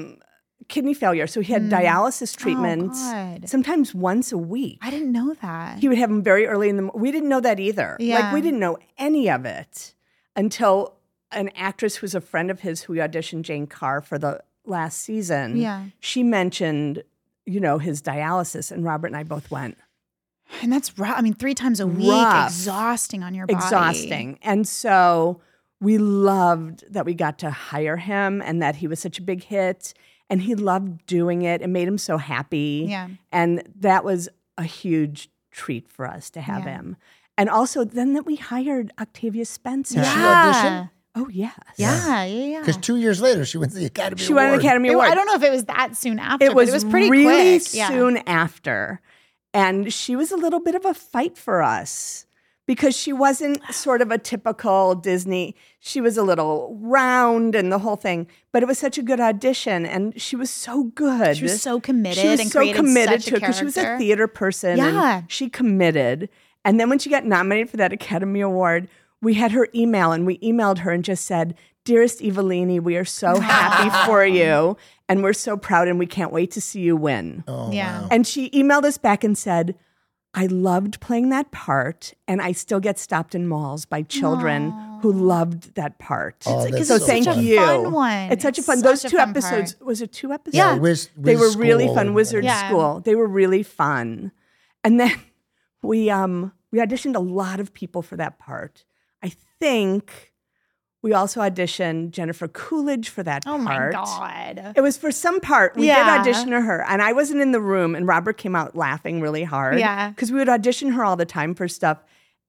kidney failure. So he had dialysis treatments God. sometimes once a week. I didn't know that. He would have them very early in the We didn't know that either. Yeah. Like, we didn't know any of it until an actress who's a friend of his who auditioned Jane Carr for the last season. Yeah. She mentioned, his dialysis, and Robert and I both went. And that's rough. I mean, 3 times a week, Rough. exhausting on your body. Exhausting. And so we loved that we got to hire him and that he was such a big hit. And he loved doing it. It made him so happy. Yeah. And that was a huge treat for us to have Yeah. him. And also then that we hired Octavia Spencer. Did she Yeah. audition? Oh, yes. Yeah. Because 2 years later, she wins the Academy She Award. won an Academy Award. I don't know if it was that soon after, It was, but it was pretty really quick. Yeah. soon after. And she was a little bit of a fight for us because she wasn't sort of a typical Disney. She was a little round and the whole thing, but it was such a good audition and she was so good. She was so committed She was and so created committed such to it because she was a character. theater person. Yeah. And she committed. And then when she got nominated for that Academy Award, we had her email and we emailed her and just said, "Dearest Evelini, we are so happy for you and we're so proud and we can't wait to see you win." Oh, Yeah. wow. And she emailed us back and said, "I loved playing that part and I still get stopped in malls by children who loved that part." Oh, that's so so thank fun. you. Fun one. It's such a It's fun. such Those a 2 fun episodes, part. was it 2 episodes? Yeah. They were Wiz really School fun. and- Wizard Yeah. School. They were really fun. And then we auditioned a lot of people for that part. I think we also auditioned Jennifer Coolidge for that Oh part. my God. It was for some part. We Yeah. did audition her, and I wasn't in the room, and Robert came out laughing really hard. Yeah. Because we would audition her all the time for stuff.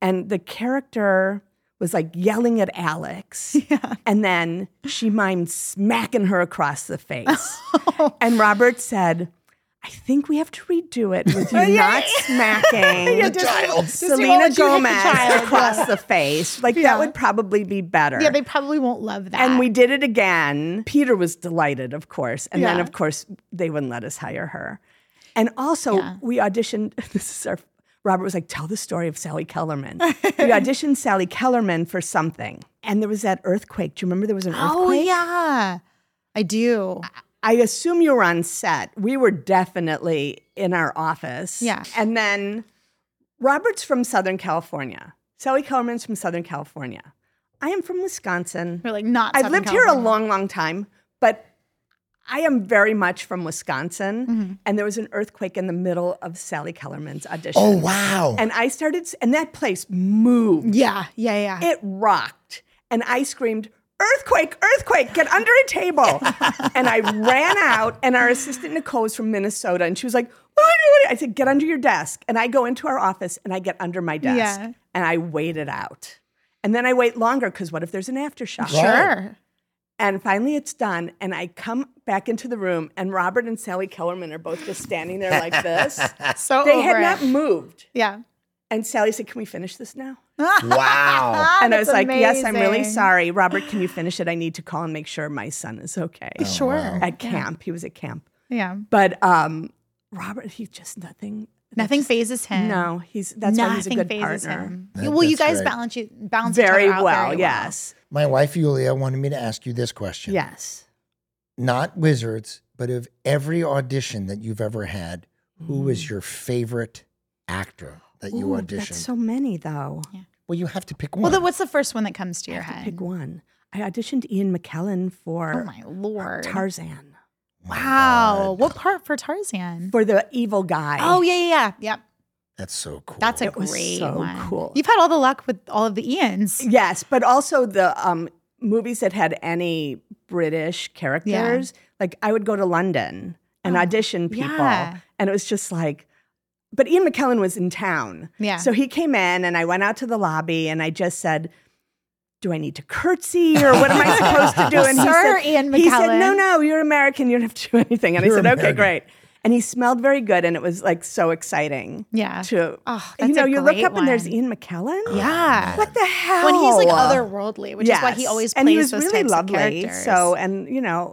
And the character was like yelling at Alex. And then she mimed smacking her across the face. And Robert said, I think we have to redo it with you not smacking The child. Selena Just you won't let you hit the Gomez child, across the face. Like that would probably be better. Yeah, they probably won't love that. And we did it again. Peter was delighted, of course. And then, Yeah. of course, they wouldn't let us hire her. And also, we auditioned. Robert was like, tell the story of Sally Kellerman. We auditioned Sally Kellerman for something. And there was that earthquake. Do you remember there was an earthquake? Oh, yeah. I do. I assume you were on set. We were definitely in our office. Yeah. And then Robert's from Southern California. Sally Kellerman's from Southern California. I am from Wisconsin. We're like, not I've Southern lived here a California. long, long time, but I am very much from Wisconsin. Mm-hmm. And there was an earthquake in the middle of Sally Kellerman's audition. Oh, wow. And I started, and that place moved. Yeah. It rocked. And I screamed, earthquake, earthquake, get under a table. And I ran out, and our assistant Nicole was from Minnesota, and she was like, what do I do? I said, get under your desk. And I go into our office, and I get under my desk, Yeah. and I wait it out. And then I wait longer, because what if there's an aftershock? Sure. And finally it's done, and I come back into the room, and Robert and Sally Kellerman are both just standing there like this. So They over had it. not moved. Yeah. And Sally said, can we finish this now? Wow. And I was That's like, yes, I'm really amazing. sorry. Robert, can you finish it? I need to call and make sure my son is okay. Sure. At camp. He was at camp. Yeah. But Robert, he's just nothing. Nothing phases him. No, that's why he's a Nothing good phases partner. him. That- Well, you that's guys great. balance Very each other out well, very yes. My wife, Yulia, wanted me to ask you this question. Yes. Not Wizards, but of every audition that you've ever had, who was your favorite actor that you Ooh, auditioned? that's so many, though. Well, you have to pick one. Well, then what's the first one that comes to your I have to head? pick one. I auditioned Ian McKellen for Oh my lord! Tarzan, Wow, what part for Tarzan? for the evil guy. Oh yeah. Yep. That's so cool. That's a It was great so one. cool. You've had all the luck with all of the Ians. Yes, but also the movies that had any British characters. Like I would go to London and audition people, yeah. and it was just like. But Ian McKellen was in town. Yeah. So he came in, and I went out to the lobby, and I just said, do I need to curtsy, or what am I supposed to do? And Sir he said, Ian he said, McKellen. no, you're American. You don't have to do anything. And You're I said, okay, American. great. And he smelled very good, and it was like so exciting. Yeah. To, Oh, that's you a look great up and there's one. Ian McKellen. Yeah. What the hell? When he's like otherworldly, which is why he always plays and he was those really types lovely. of characters. So, and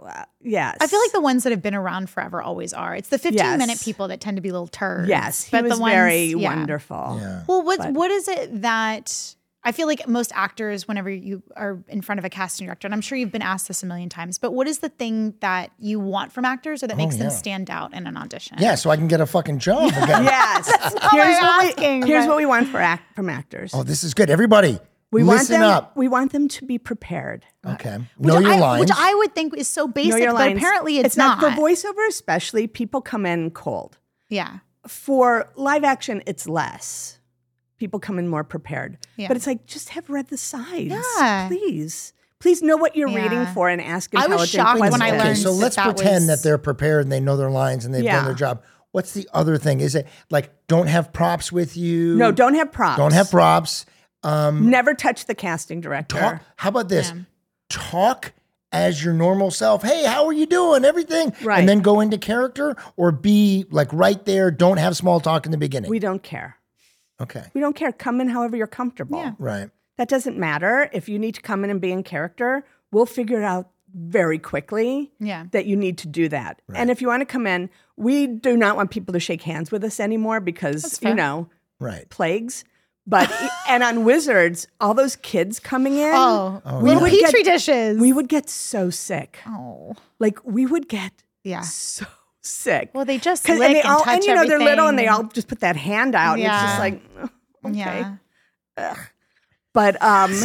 yes. I feel like the ones that have been around forever always are. It's the 15-minute Yes. people that tend to be little turds. yes, he but was the ones, very yeah. wonderful. Yeah. Well, what is it that I feel like most actors, whenever you are in front of a casting director, and I'm sure you've been asked this a million times, but what is the thing that you want from actors or that makes them yeah. stand out in an audition? Yeah, so I can get a fucking job again. Yes. not what I'm asking, here's but- what we want from actors. Oh, this is good. Everybody, we want listen them. up. We want them to be prepared. Okay. Know your lines. Which I would think is so Know basic, your but lines. apparently it's not. for voiceover, especially. People come in cold. Yeah. For live action, it's less. People come in more prepared. Yeah. But it's like, just have read the sides. Yeah. Please. Please know what you're Yeah. reading for and ask I intelligent was shocked when questions. I Okay, learned so let's that pretend was- that they're prepared and they know their lines and they've done Yeah. their job. What's the other thing? Is it like don't have props with you? No, don't have props. Don't have props. Never touch the casting director. Talk. How about this? Talk as your normal self. Hey, how are you doing? Everything. Right. And then go into character or be like right there. Don't have small talk in the beginning. We don't care. Okay. We don't care. Come in however you're comfortable. Yeah. Right. That doesn't matter. If you need to come in and be in character, we'll figure it out very quickly Yeah. that you need to do that. And if you want to come in, we do not want people to shake hands with us anymore because, fair. Right. plagues. But, and on Wizards, all those kids coming in, Oh, we little would petri dishes. we would get so sick. Oh, Like, we would get yeah. so sick. Well, they just 'Cause- lick and they and all, touch and you know, they're little and they everything. all just put that hand out. And it's Yeah. just like, oh, okay. Yeah. But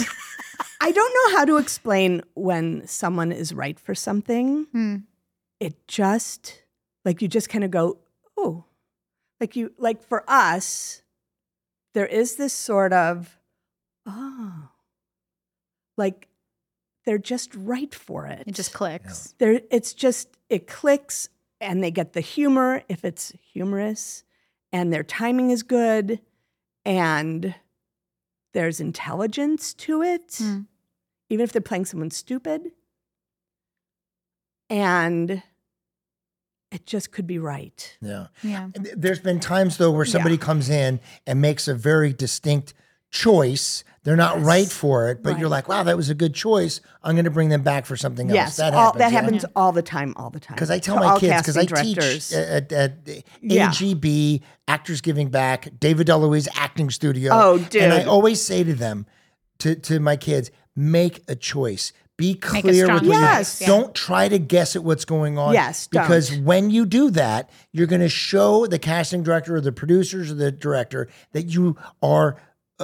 I don't know how to explain when someone is right for something. It just, like, you just kind of go, oh. Like for us, there is this sort of, oh. Like, they're just right for it. It just clicks. It clicks and they get the humor if it's humorous and their timing is good and there's intelligence to it, even if they're playing someone stupid. And it just could be right. Yeah. Yeah. There's been times though where somebody comes in and makes a very distinct choice. They're not right for it, but you're like, wow, that was a good choice. I'm going to bring them back for something else. Yes, That that happens. happens all the time. Because I tell To my all kids, because I casting teach directors. at AGB, Actors Giving Back, David DeLuise Acting Studio. Oh, dude. And I always say to them, to my kids, make a choice. Be clear strong with what Yes. you don't try to guess at what's going on. Yes, don't. Because when you do that, you're going to show the casting director or the producers or the director that you are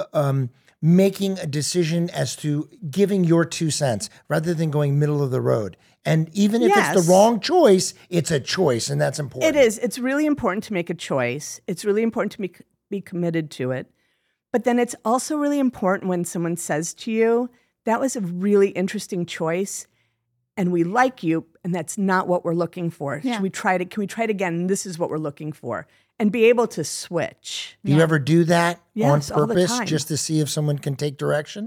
making a decision as to giving your 2 cents rather than going middle of the road. And even if it's Yes. the wrong choice, it's a choice, and that's important. It is. It's really important to make a choice. It's really important to be committed to it. But then it's also really important when someone says to you, that was a really interesting choice, and we like you, and that's not what we're looking for. Yeah. Can we try it again? This is what we're looking for. And be able to switch. Do you ever do that Yes, on all the purpose time. just to see if someone can take direction?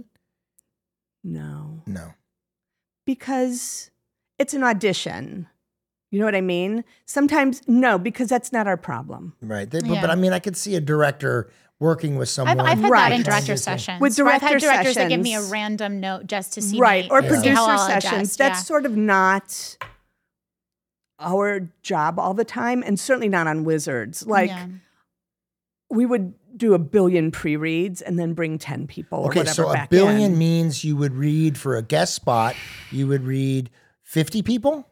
No. No. Because it's an audition. You know what I mean? Sometimes, no, because that's not our problem. Right. Yeah. But I mean, I could see a director working with someone. I've had Right. that in director sessions. With where I've had director directors that give me a sessions. random note just to see Right. me, Or see producer how I'll sessions. adjust. That's Yeah. sort of not our job all the time, and certainly not on Wizards. Like, Yeah. we would do a billion pre-reads and then bring 10 people or Okay, whatever so a back billion in. means you would read for a guest spot, you would read 50 people?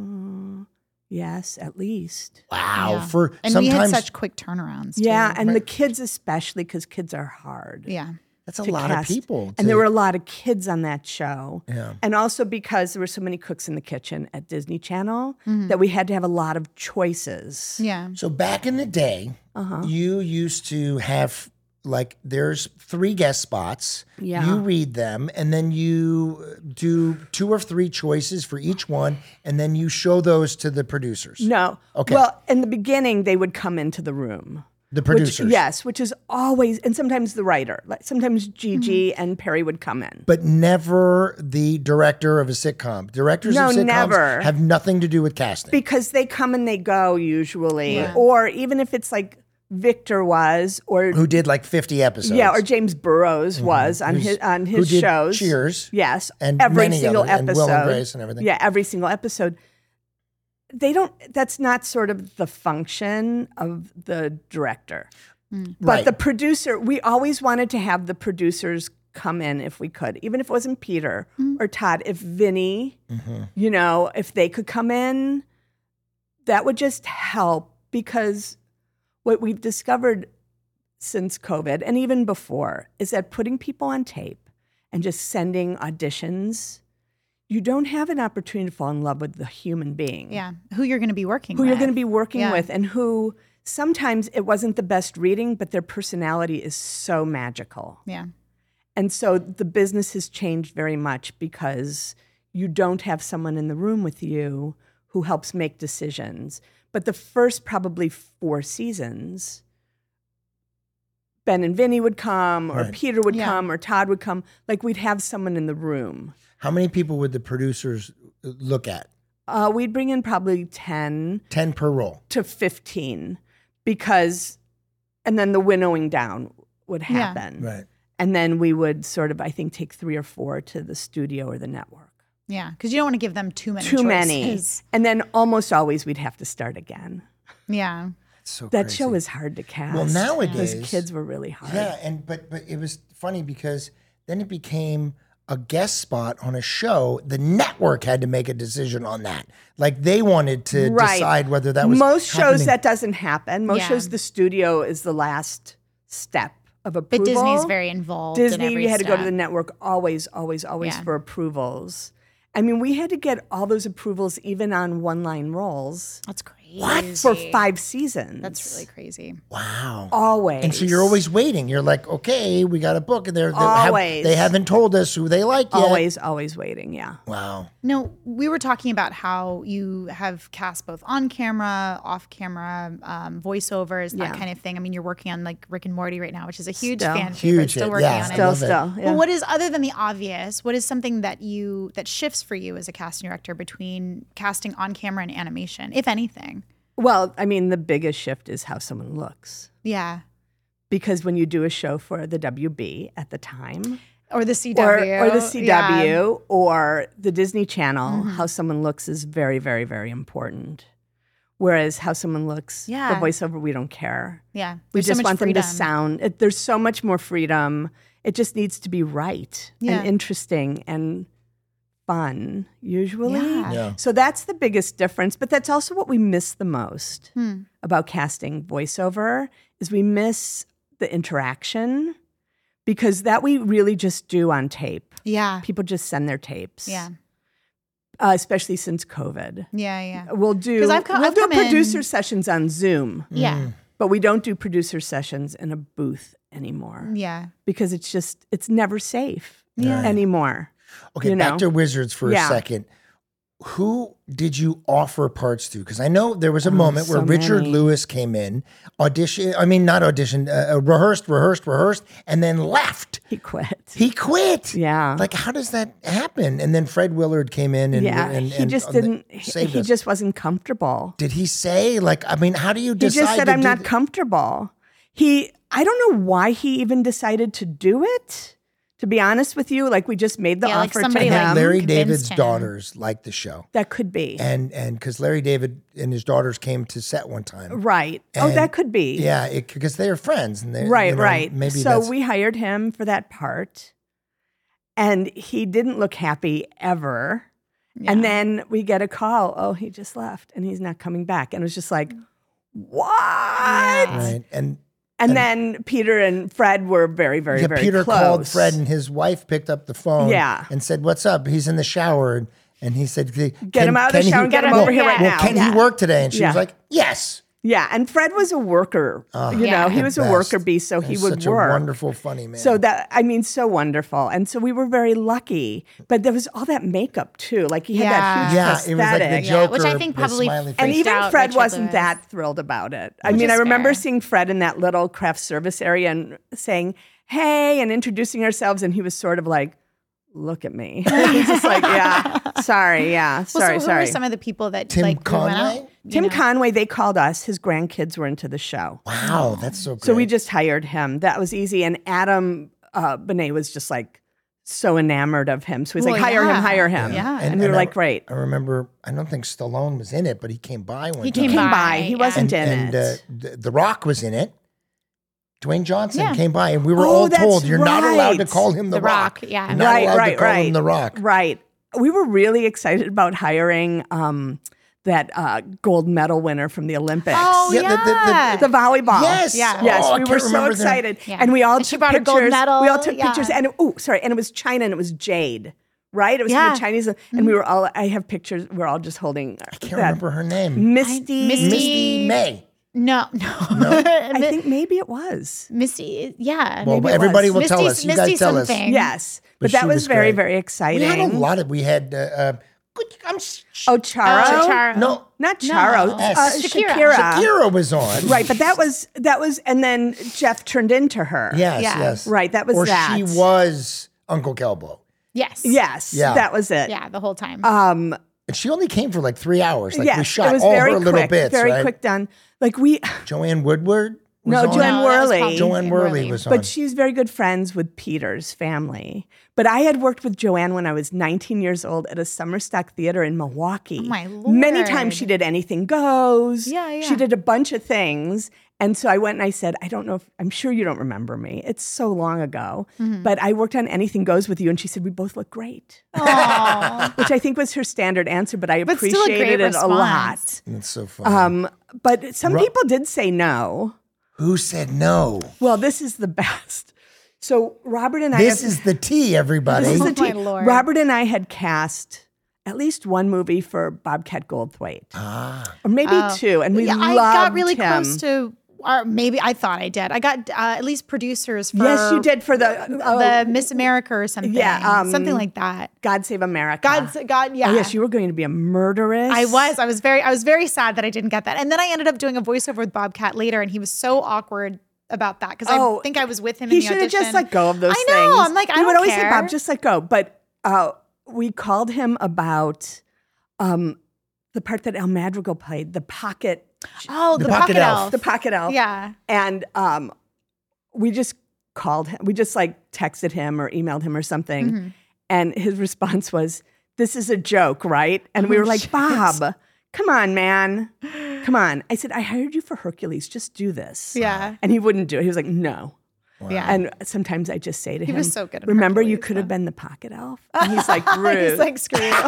Yes, at least. Wow. Yeah. For And we had sometimes such quick turnarounds. Yeah, too. and the kids especially, because kids are hard. Yeah. that's a to lot cast. of people. And there were a lot of kids on that show. Yeah. And also because there were so many cooks in the kitchen at Disney Channel that we had to have a lot of choices. Yeah. So back in the day, you used to have like there's 3 guest spots. Yeah. You read them and then you do 2 or 3 choices for each one and then you show those to the producers. No. Okay. Well, in the beginning, they would come into the room. The producers. Which is always, and sometimes the writer. Like sometimes Gigi and Perry would come in. But never the director of a sitcom. Directors No, of sitcoms never. have nothing to do with casting. Because they come and they go usually. Yeah. Or even if it's like Victor was, or Who did like 50 episodes. yeah, or James Burrows was on his who did shows. Cheers. Yes, and every many single others, and episode. Will and Grace and everything. Yeah, every single episode. They don't. That's not sort of the function of the director. But Right. the producer, we always wanted to have the producers come in if we could, even if it wasn't Peter or Todd. If Vinny, you know, if they could come in, that would just help, because what we've discovered since COVID and even before is that putting people on tape and just sending auditions, you don't have an opportunity to fall in love with the human being. Yeah. Who you're going to be working Who with. you're going to be working Yeah. with, and who sometimes it wasn't the best reading, but their personality is so magical. Yeah. And so the business has changed very much because you don't have someone in the room with you who helps make decisions. But the first probably 4 seasons, Ben and Vinny would come, or Right. Peter would Yeah. come, or Todd would come. Like, we'd have someone in the room. How many people would the producers look at? We'd bring in probably 10 10 per role. to 15 because, and then the winnowing down would Yeah. happen. Right. And then we would sort of, I think, take 3 or 4 to the studio or the network. Yeah. Because you don't want to give them too many Too many. choices. And then almost always we'd have to start again. Yeah. It's so That crazy. show is hard to cast. Well, nowadays- Those kids were really hard. Yeah, and but it was funny because then it became a guest spot on a show. The network had to make a decision on that. Like they wanted to Right. decide whether that was Most shows happening. that doesn't happen. Most Yeah. shows the studio is the last step of approval. But Disney's very involved. in Disney, every you had to go to step. the network always Yeah. for approvals. I mean, we had to get all those approvals even on one-line roles. That's crazy. for 5 seasons. That's really crazy. Wow. Always. And so you're always waiting. You're like, okay, we got a book, and Always. they haven't told us who they like yet. always waiting. Yeah. Wow. No, we were talking about how you have cast both on camera, off camera, voiceovers, that kind of thing. I mean, you're working on like Rick and Morty right now, which is a huge fan favorite. Still working on it. Love Still. Yeah. Well, what is, other than the obvious, what is something that shifts for you as a casting director between casting on camera and animation, if anything? Well, I mean, the biggest shift is how someone looks. Yeah. Because when you do a show for the WB at the time, Or the CW. or the CW or the Disney Channel, how someone looks is very, very, very important. Whereas how someone looks, the voiceover, we don't care. Yeah. We There's just so much want them freedom. to sound. There's so much more freedom. It just needs to be right and interesting and fun, usually. Yeah. So that's the biggest difference. But that's also what we miss the most about casting voiceover is we miss the interaction, because that we really just do on tape. Yeah. People just send their tapes. Yeah. Especially since COVID. Yeah. We'll do, 'Cause I've we'll do come in- producer sessions on Zoom. Yeah. But we don't do producer sessions in a booth anymore Yeah. because it's never safe Yeah. anymore. Okay, You back know? to Wizards for a second. Who did you offer parts to? Because I know there was a moment where so Richard many. Lewis came in, rehearsed, and then left. He quit. He quit. Yeah. Like, how does that happen? And then Fred Willard came in and he just didn't. saved He us. just wasn't comfortable. Did he say, like, I mean, how do you He decide? just said, to "I'm do not comfortable." I don't know why he even decided to do it. To be honest with you, like we just made the Yeah, like offer somebody to like him. Larry convinced David's him. daughters liked the show, That could be and because Larry David and his daughters came to set one time. right. And- that could be. Yeah, because they are friends, and they Right, you know, right. Maybe so that's, we hired him for that part, and he didn't look happy ever. And then we get a call. Oh, he just left, and he's not coming back. And it was just like, what? right. And then Peter and Fred were very, very, Yeah, very Peter close. called Fred, and his wife picked up the phone. Yeah. And said, "What's up?" He's in the shower, and he said, Get him out of the shower and get him over here right now. Can he work today?" And she was Yeah. like, "Yes." Yeah, and Fred was a worker. You know, he was a worker bee, so he would such work. a wonderful, funny man. So so wonderful. And so we were very lucky. But there was all that makeup too. Like he had that huge yeah, aesthetic. it was like the Yeah, Joker, which I think the probably smiley face. And freaked even out Fred Richard wasn't Lewis. that thrilled about it. I mean, is I remember fair. seeing Fred in that little craft service area and saying, "Hey," and introducing ourselves. And he was sort of like, "Look at me." He's just like, "Yeah, sorry, yeah, sorry, Well, so who sorry." were some of the people that Tim like who went Conway? out? Tim Conway, they called us. His grandkids were into the show. Wow, that's so great. So we just hired him. That was easy. And Adam Benet was just like so enamored of him. So he's like, Well, hire yeah. him, hire him. Yeah. And we were like, great. I remember, I don't think Stallone was in it, but he came by one He time. came by. He yeah. wasn't in and it. The Rock was in it. Dwayne Johnson Yeah. came by, and we were Oh, all that's told you're not allowed to right. call him the Rock. Yeah. You're not allowed to call him the Rock. Right. We were really excited about hiring that gold medal winner from the Olympics. Oh Yeah, yeah. The volleyball. Yes. Yeah. Yes, Oh, I we can't were so remember their- excited. Yeah. And we all And she took brought a pictures. gold medal. We all took Yeah. pictures. And and it was China and it was jade. Right? It was from Yeah. the Chinese. And we were all, I have pictures, we're all just holding I can't remember her name. Misty. Misty May. No. I think maybe it was. Misty. Yeah. Well, Maybe it everybody was. will tell us. You guys tell us. something. Yes. But she that was very, great. very exciting. We had a lot of. We had. Oh, Charo? Charo. No, Not Charo. No. Shakira. Shakira was on. Right, but that was, and then Jeff turned into her. Yes, Yeah. yes. Right, that was or that. she was Uncle Kelbo. Yes. Yes, Yeah. that was it. Yeah. The whole time. And she only came for like 3 hours. Like yes, we shot it was all very her little quick, bits, very right? quick done. Like we, Joanne Woodward was No, on. Joanne No, that was Worley. probably Joanne Worley was on. but she's very good friends with Peter's family. But I had worked with Joanne when I was 19 years old at a summer stock theater in Milwaukee. Oh, my Many Lord. times she did Anything Goes. Yeah, yeah. She did a bunch of things. And so I went and I said, I don't know if, I'm sure you don't remember me. It's so long ago. Mm-hmm. But I worked on Anything Goes with you. And she said, we both look great. Aw. Which I think was her standard answer, but I But still a great appreciated it a response. lot. That's so funny. But some people did say no. Who said no? Well, this is the best. So Robert and I This have, is the tea, everybody. this is the Oh, my tea. Lord. Robert and I had cast at least one movie for Bobcat Goldthwait. Or maybe two. And we loved I got really him. close to, or maybe I thought I did. I got at least producers for. Yes, you did for the Miss America or something. Yeah, something like that. God Save America. Yeah. Oh, yes, you were going to be a murderess. I was very sad that I didn't get that. And then I ended up doing a voiceover with Bobcat later, and he was so awkward about that because I think I was with him in the audition. He should have just let go of those things. I know. I'm like, I don't would always care. say, Bob, just let go. But we called him about the part that El Madrigal played, the pocket. Oh, the pocket elf. The pocket elf. Yeah. And we just called him. We just like texted him or emailed him or something. Mm-hmm. And his response was, "This is a joke, right?" And we were like, "Bob, come on, man. Come on." I said, "I hired you for Hercules. Just do this." Yeah. And he wouldn't do it. He was like, "No." Wow. Yeah. And sometimes I just say to him, he was so good at "Remember, Hercules, you could have been the pocket elf." And he's like, "Rude." He's like, "Screw you."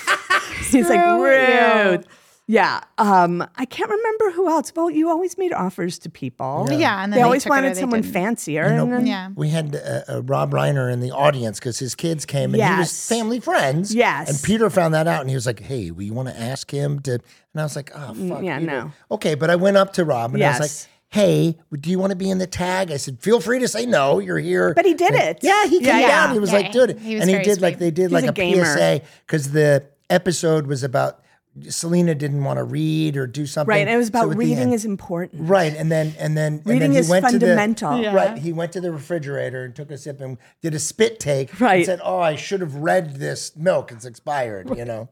He's like, "Rude." Yeah. I can't remember who else. Well, you always made offers to people. Yeah. And then they always took it or wanted they someone didn't. fancier. And then, Yeah. We had Rob Reiner in the audience because his kids came and he was family friends. Yes. And Peter found that out and he was like, "Hey, you want to ask him to?" And I was like, "Oh, fuck. Yeah, Peter." no. Okay, but I went up to Rob and I was Yes. like, "Hey, do you want to be in the tag?" I said, "Feel free to say no. You're here." But he did it. Yeah, he came down. He was like, "Dude," He was and he very did like sweet. they did He's like a a gamer. PSA because the episode was about Selena didn't want to read or do something. Right. And it was So about at the reading end- is important. Right, and then Reading he is went fundamental. To the, Yeah. Right, he went to the refrigerator and took a sip and did a spit take. Right. and said, "Oh, I should have read this milk. It's expired." You know.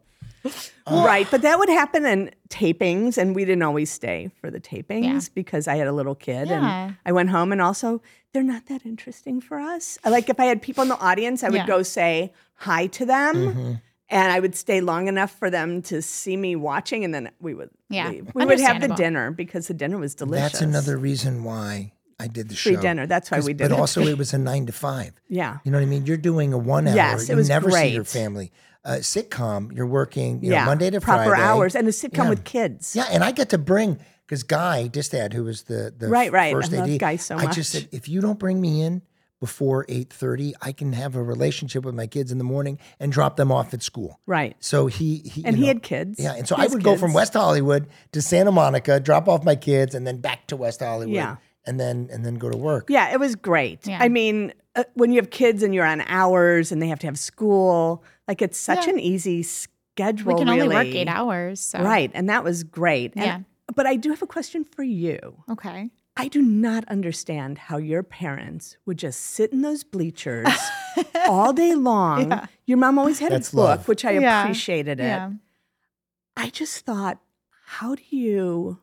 Right. But that would happen in tapings, and we didn't always stay for the tapings because I had a little kid Yeah. and I went home, and also they're not that interesting for us. Like if I had people in the audience, I would go say hi to them. Mm-hmm. And I would stay long enough for them to see me watching, and then we would leave. We would have the Understandable. dinner because the dinner was delicious. That's another reason why I did the show. Free dinner. That's why we did But it. also, it was a 9 to 5. Yeah. You know what I mean? You're doing a 1 hour. Yes, it you was never see your great. family. Sitcom, you're working Monday to proper Friday. hours, and a sitcom with kids. Yeah, and I get to bring, because Guy Distad, who was the Right. first I love AD, Guy so I much. just said, if you don't bring me in before 8:30, I can have a relationship with my kids in the morning and drop them off at school. Right. So he And he had kids. Yeah, and so He I has would go kids. from West Hollywood to Santa Monica, drop off my kids, and then back to West Hollywood. Yeah. And then go to work. Yeah, it was great. Yeah. I mean, when you have kids and you're on hours and they have to have school, like it's such an easy schedule. We can only work really. 8 hours. So. Right. And that was great. Yeah. But I do have a question for you. Okay. I do not understand how your parents would just sit in those bleachers all day long. Yeah. Your mom always had That's a book, love. which I Yeah. appreciated it. Yeah. I just thought, how do you?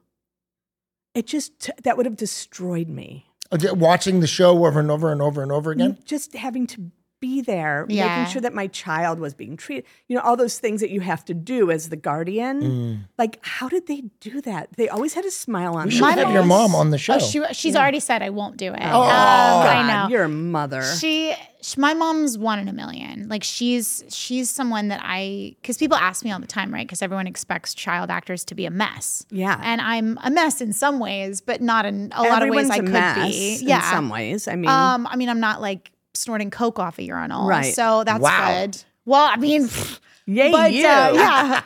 It just that would have destroyed me. Watching the show over and over and over and over again. Just having to be there, Yeah. making sure that my child was being treated. You know, all those things that you have to do as the guardian. Like, how did they do that? They always had a smile on We their should have face. your mom on the show. Oh, she's already said I won't do it. Oh, I God, know. you're a mother. My mom's 1 in a million. Like she's someone that because people ask me all the time, right? Because everyone expects child actors to be a mess. Yeah. And I'm a mess in some ways, but not in a lot of ways Everyone's I a could mess be. in Yeah. some ways. I mean, I'm not like snorting coke off a urinal. Right. So that's Wow. good. Well, I mean, yay, but you. yeah.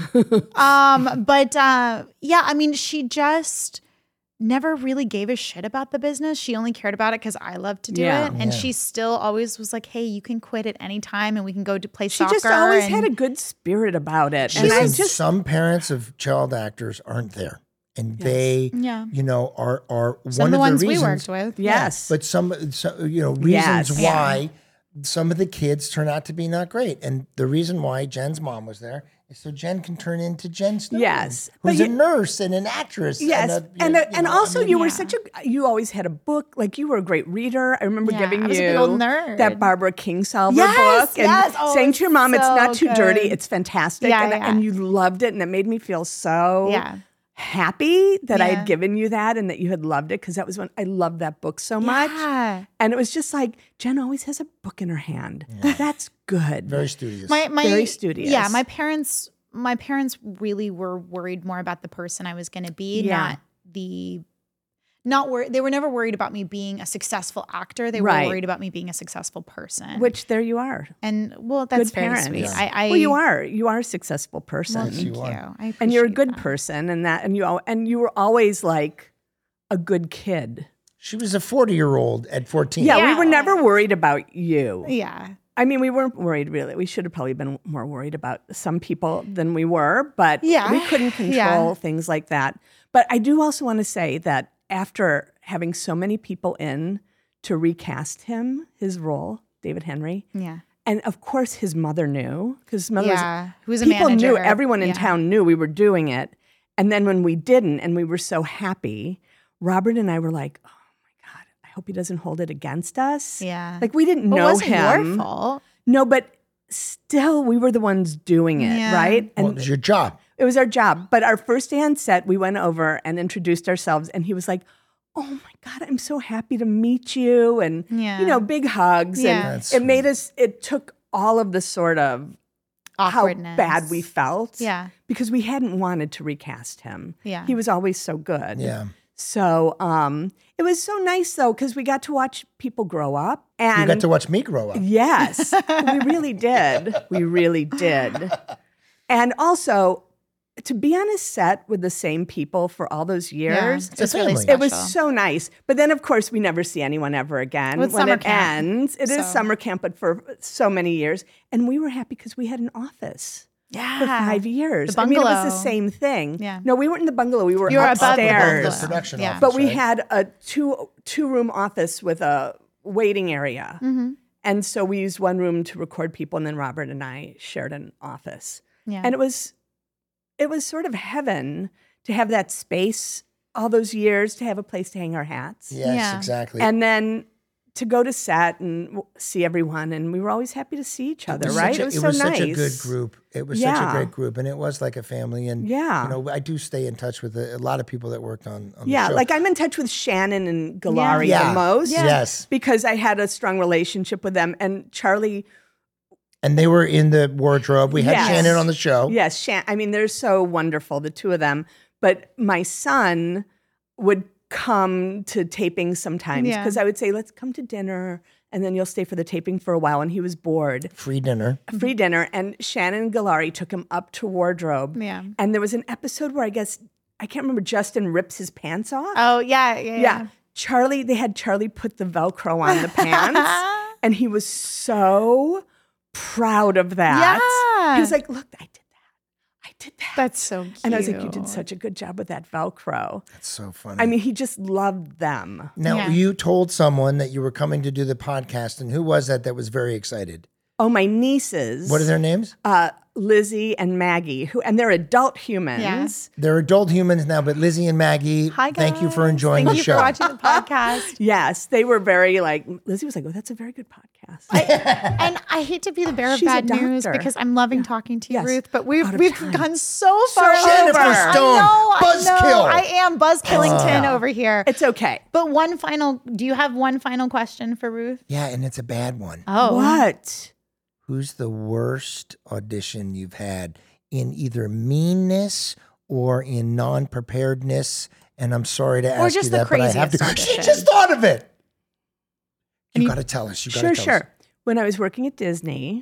Yeah, I mean, she just never really gave a shit about the business. She only cared about it because I love to do Yeah. it. And she still always was like, hey, you can quit at any time and we can go to play She soccer. just always and had a good spirit about it. And And I just, some parents of child actors aren't there, and they, Yeah. you know, are some one of the ones the we reasons. worked with. yes. But some reasons Yes. why some of the kids turn out to be not great, and the reason why Jen's mom was there is so Jen can turn into Jen Snowden, Yes. who's But a nurse and an actress. Yes, and also you were yeah. such a you always had a book, like you were a great reader. I remember Yeah, giving I was a you big old nerd. that Barbara Kingsolver Yes, book and yes. Oh, saying it's to your mom, "It's so not too dirty, good. it's fantastic," Yeah, and, yeah. and you loved it, and it made me feel so happy that I Yeah. had given you that and that you had loved it because that was when I loved that book so much. Yeah. And it was just like Jen always has a book in her hand. That's good. very studious. My Very studious. Yeah, my parents really were worried more about the person I was going to be, Yeah. they were never worried about me being a successful actor. They were worried about me being a successful person. Which there you are. And well, that's very sweet. Yeah. Well, you are a successful person. Well, thank you. I appreciate and you're a good that. person, and you were always like a good kid. She was a 40-year-old at 14. Yeah, we were never worried about you. Yeah. I mean, we weren't worried really. We should have probably been more worried about some people than we were, but we couldn't control things like that. But I do also want to say that after having so many people in to recast his role, David Henry, and of course his mother knew, because his mother was a people manager. knew, everyone in town knew we were doing it. And then when we didn't and we were so happy, Robert and I were like, oh my God, I hope he doesn't hold it against us. Yeah. Like we didn't know wasn't him. your fault. No, but still we were the ones doing it, right? Well, it was your job. It was our job. But our first day on set, we went over and introduced ourselves, and he was like, oh my God, I'm so happy to meet you. And, big hugs. And it took all of the sort of awkwardness, how bad we felt. Yeah. Because we hadn't wanted to recast him. Yeah. He was always so good. Yeah. So it was so nice, though, because we got to watch people grow up. And You got to watch me grow up. yes, we really did. We really did. And also, to be on a set with the same people for all those years, It's a really family. special. it was so nice. But then, of course, we never see anyone ever again. With when summer it camp. ends, it is summer camp, but for so many years. And we were happy because we had an office. Yeah. For 5 years. The I mean, it was bungalow. the same thing. Yeah. No, we weren't in the bungalow. We were You were above the upstairs. bungalow. The production Yeah. office, But we right? had a two-room office with a waiting area. Mm-hmm. And so we used one room to record people, and then Robert and I shared an office. Yeah. And it was sort of heaven to have that space all those years, to have a place to hang our hats. Yes, Yeah. exactly. And then to go to set and see everyone, and we were always happy to see each other, right? It was so nice. such a good group. It was such a Yeah. great group, and it was like a family. And Yeah. I do stay in touch with a lot of people that worked on the Yeah, show. like I'm in touch with Shannon and Galari Yeah. the most. Yes. Because I had a strong relationship with them. And Charlie, And they were in the wardrobe. We had Yes. Shannon on the show. yes, I mean, they're so wonderful, the two of them. But my son would come to taping sometimes Yeah. because I would say, let's come to dinner. And then you'll stay for the taping for a while. And he was bored. Free dinner. Free dinner. And Shannon Galari took him up to wardrobe. Yeah. And there was an episode where I can't remember, Justin rips his pants off. Oh, yeah. They had Charlie put the Velcro on the pants, and he was so proud of that. Yeah. He was like, look, I did that. That's so cute. And I was like, you did such a good job with that Velcro. That's so funny. I mean, he just loved them. now, Yeah. you told someone that you were coming to do the podcast, and who was that was very excited? Oh, my nieces. What are their names? Lizzie and Maggie, and they're adult humans. Yes. They're adult humans now, but Lizzie and Maggie, Hi, guys. thank you for enjoying Thank the you show. for watching the podcast. Yes, they were very like, Lizzie was like, oh, that's a very good podcast. And I hate to be the bearer of She's a bad news doctor. because I'm loving talking to you, Yes. Ruth, but we've Out of we've time. gone so far Jennifer over. Stone, I buzzkill. know. I am Buzz Killington over here. It's okay. But do you have one final question for Ruth? Yeah, and it's a bad one. Oh. What? Who's the worst audition you've had in either meanness or in non-preparedness? And I'm sorry to ask just you the that, but I have to. craziest She audition. just thought of it. And You you- got to tell us. You got to Sure, tell us. sure. When I was working at Disney,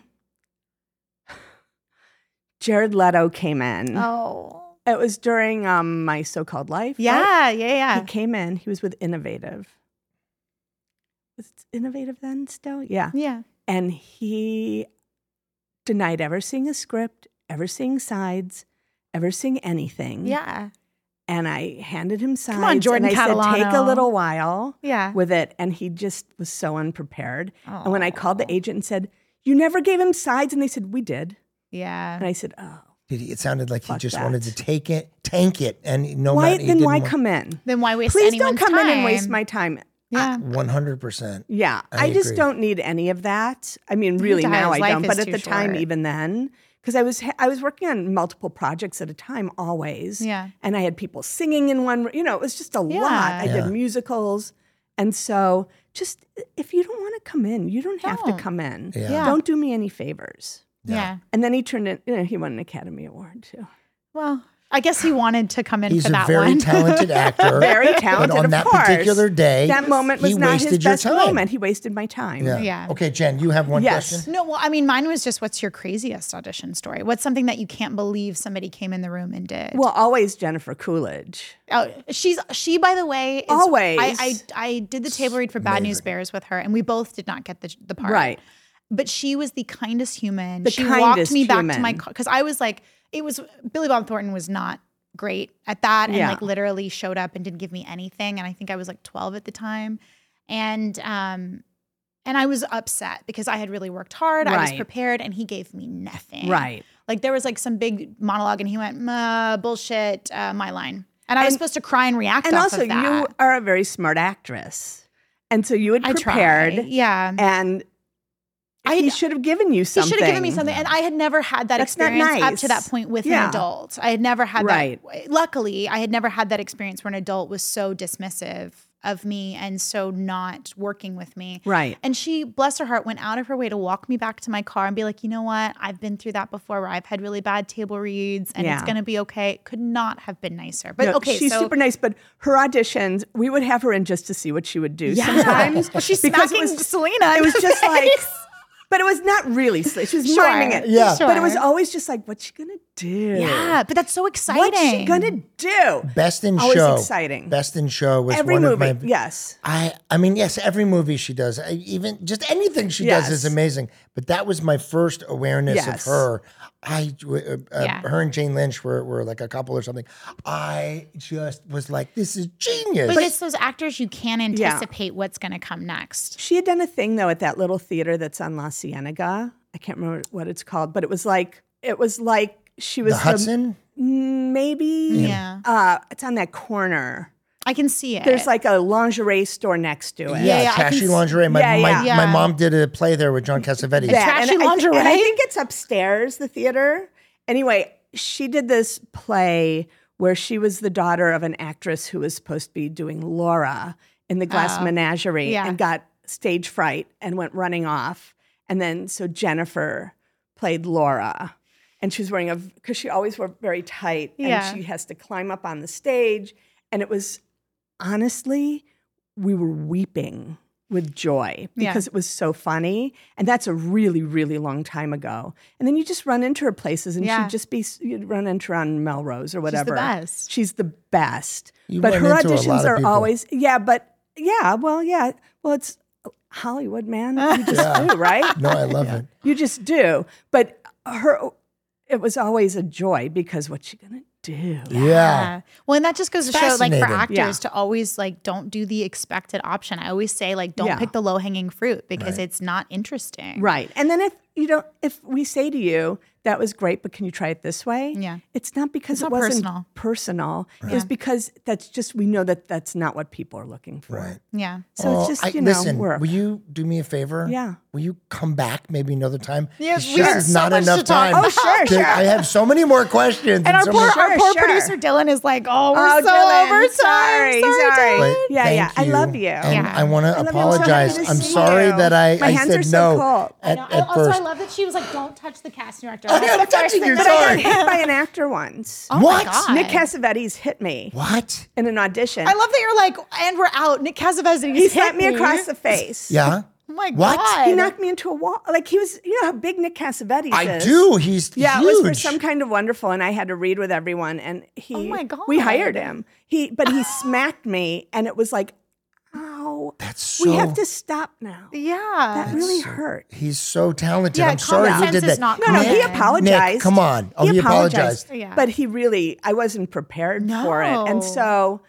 Jared Leto came in. Oh. It was during My So-Called Life. Yeah, right? yeah. He came in. He was with Innovative. Was it Innovative then still? Yeah. Yeah. And he denied ever seeing a script, ever seeing sides, ever seeing anything. Yeah. And I handed him sides. on, Jordan and I said, take a Catalano. little while Yeah. with it. And he just was so unprepared. And when I called the agent and said, you never gave him sides? And they said, we did. Yeah. And I said, oh. It sounded like he Fuck just that. wanted to tank it, and no Why, matter. then why come in? Then why waste Please anyone's don't come time? in and waste my time. Yeah. 100%. Yeah, I I just agree. don't need any of that. I mean, really Guys, now I life don't, is but at too the time, short. even then, because I was working on multiple projects at a time, always. Yeah. And I had people singing in one. You know, it was just a lot. I Yeah. did musicals, and so just if you don't want to come in, you don't have to Don't. come in. Yeah. Yeah. Don't do me any favors. Yeah. And then he turned in. He won an Academy Award too. Well, I guess he wanted to come in He's for that a very one. talented actor. Very talented, But on of that course. particular day, That moment was he not his wasted your best time. moment. He wasted my time. Yeah. Okay, Jen, you have one Yes. question? No, well, I mean, mine was just, what's your craziest audition story? What's something that you can't believe somebody came in the room and did? Well, always Jennifer Coolidge. Oh, she, by the way, is, Always. I did the table read for Bad News Bears with her, and we both did not get the part. Right. But she was the kindest human. The She kindest walked me back to human. my car because I was like, Billy Bob Thornton was not great at that, and Yeah. like literally showed up and didn't give me anything. And I think I was like 12 at the time, and I was upset because I had really worked hard. I was Right. prepared, and he gave me nothing. Right. Like there was like some big monologue, and he went, bullshit, my line. And I was supposed to cry and react And off also, of that. you are a very smart actress. And so you had I prepared. try. Yeah. And he should have given you something. He should have given me something. And I had never had that That's not experience up nice. to that point with Yeah. an adult. I had never had Right. that. Luckily, I had never had that experience where an adult was so dismissive of me and so not working with me. Right. And she, bless her heart, went out of her way to walk me back to my car and be like, you know what? I've been through that before where I've had really bad table reads and it's Yeah. going to be okay. Could not have been nicer. But No, okay, she's so super nice, but her auditions, we would have her in just to see what she would do sometimes. Well, she's because smacking Selena. It was just like, but it was not really. She was Sure. miming it. Yeah. Sure. But it was always just like, what's she going to do? Yeah, but that's so exciting. What's she going to do? Best in Always Show. exciting. Best in Show was Every one movie, of my. yes. I mean, yes, every movie she does, even just anything she does is Yes. amazing. But that was my first awareness Yes. of her. Yeah. Her and Jane Lynch were like a couple or something. I just was like, this is genius. But it's those actors you can't anticipate what's going to come next. She had done a thing though at that little theater that's on La Cienega. I can't remember what it's called, but it was like she was the Hudson. maybe. Yeah. It's on that corner. I can see it. There's like a lingerie store next to it. Yeah, yeah, I can Trashy s- Lingerie. My, Yeah, yeah. my mom did a play there with John Cassavetes. Trashy and Lingerie? I think it's upstairs, the theater. Anyway, she did this play where she was the daughter of an actress who was supposed to be doing Laura in the Glass Menagerie Yeah. and got stage fright and went running off. And then so Jennifer played Laura. And she was wearing because she always wore very tight. Yeah. And she has to climb up on the stage. And it was, honestly, we were weeping with joy because it was so funny. And that's a really, really long time ago. And then you just run into her places and you'd run into her on Melrose or whatever. best. She's the best. You But run her into a lot auditions of are people. always, well, it's Hollywood, man. You just do, right? No, I love it. You just do. But it was always a joy because what's she gonna do? Yeah. Well, and that just goes to show, like, for Fascinating. actors Yeah. to always, like, don't do the expected option. I always say, like, don't Yeah. pick the low hanging fruit because it's not interesting. Right. And then if we say to you, that was great, but can you try it this way? Yeah. It's not because It's it not wasn't personal. personal. It was because we know that that's not what people are looking for. Right. Yeah. So it's just, listen, work. will you do me a favor? Yeah. Will you come back maybe another time? Yes, 'Cause we this have is so not much enough to talk time. Oh, sure, to- sure. I have so many more questions. And our so poor, many- our poor Sure. producer Dylan is like, oh, we're Oh, so Dylan, over time. sorry. Dylan. But Yeah, thank yeah. I love you. And Yeah. I want to I love you. I'm so happy apologize. to I'm see sorry you. that I My hands said are so no cold. at Also, first. I love that she was like, don't touch the casting director. Oh, yeah, I'm touching you. But I Sorry. got hit by an actor once. Oh What? my God. Nick Cassavetes hit me What? in an audition. I love that you're like, and we're out. Nick Cassavetes. He hit me across the face. Yeah. Oh my What? God. He knocked me into a wall. Like he was, you know how big Nick Cassavetes I is. do. He's Yeah, huge. it was for Some Kind of Wonderful, and I had to read with everyone. And Oh my God. we hired him. But he smacked me, and it was like, ow. That's so. We have to stop now. Yeah. That really hurt. He's so talented. Yeah, I'm sorry common he did sense is that. not No, he common. apologized. Nick, come on. Oh, he apologized. Yeah. But he really, I wasn't prepared for it. No. And so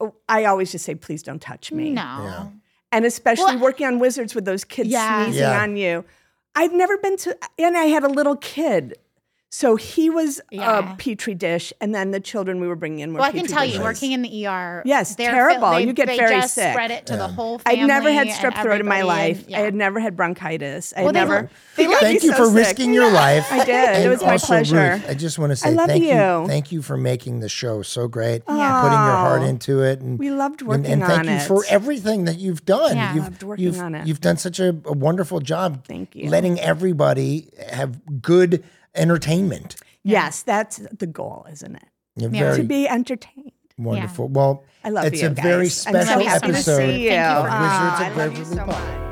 I always just say, please don't touch me. No. Yeah. And especially Well, working on Wizards with those kids Yeah. sneezing Yeah. on you. I've never been to, and I had a little kid. So he was Yeah. a petri dish, and then the children we were bringing in were Well, I can petri tell you, dishes. working in the ER, Yes, they're terrible. They, You get they very just sick. spread it to the whole family. I'd never had and strep throat in my everybody, life. and- yeah. I had never had bronchitis. I Well, had they never. look- they look- Thank me you so for sick. risking your life. I did. It was my also, pleasure. Ruth, I just want to say I love thank you. Thank you for making the show so great. Yeah. Putting your heart into it. And We loved and working thank on you it. for everything that you've done. Yeah. You've, Loved working you've, on it. You've done such a wonderful job. Thank you. Letting everybody have good entertainment. Yes, that's the goal, isn't it? to be entertained. Wonderful. Well, I love it's you a very guys. special I'm so happy episode to see you. of Wizards I of love you Waverly so Park. much.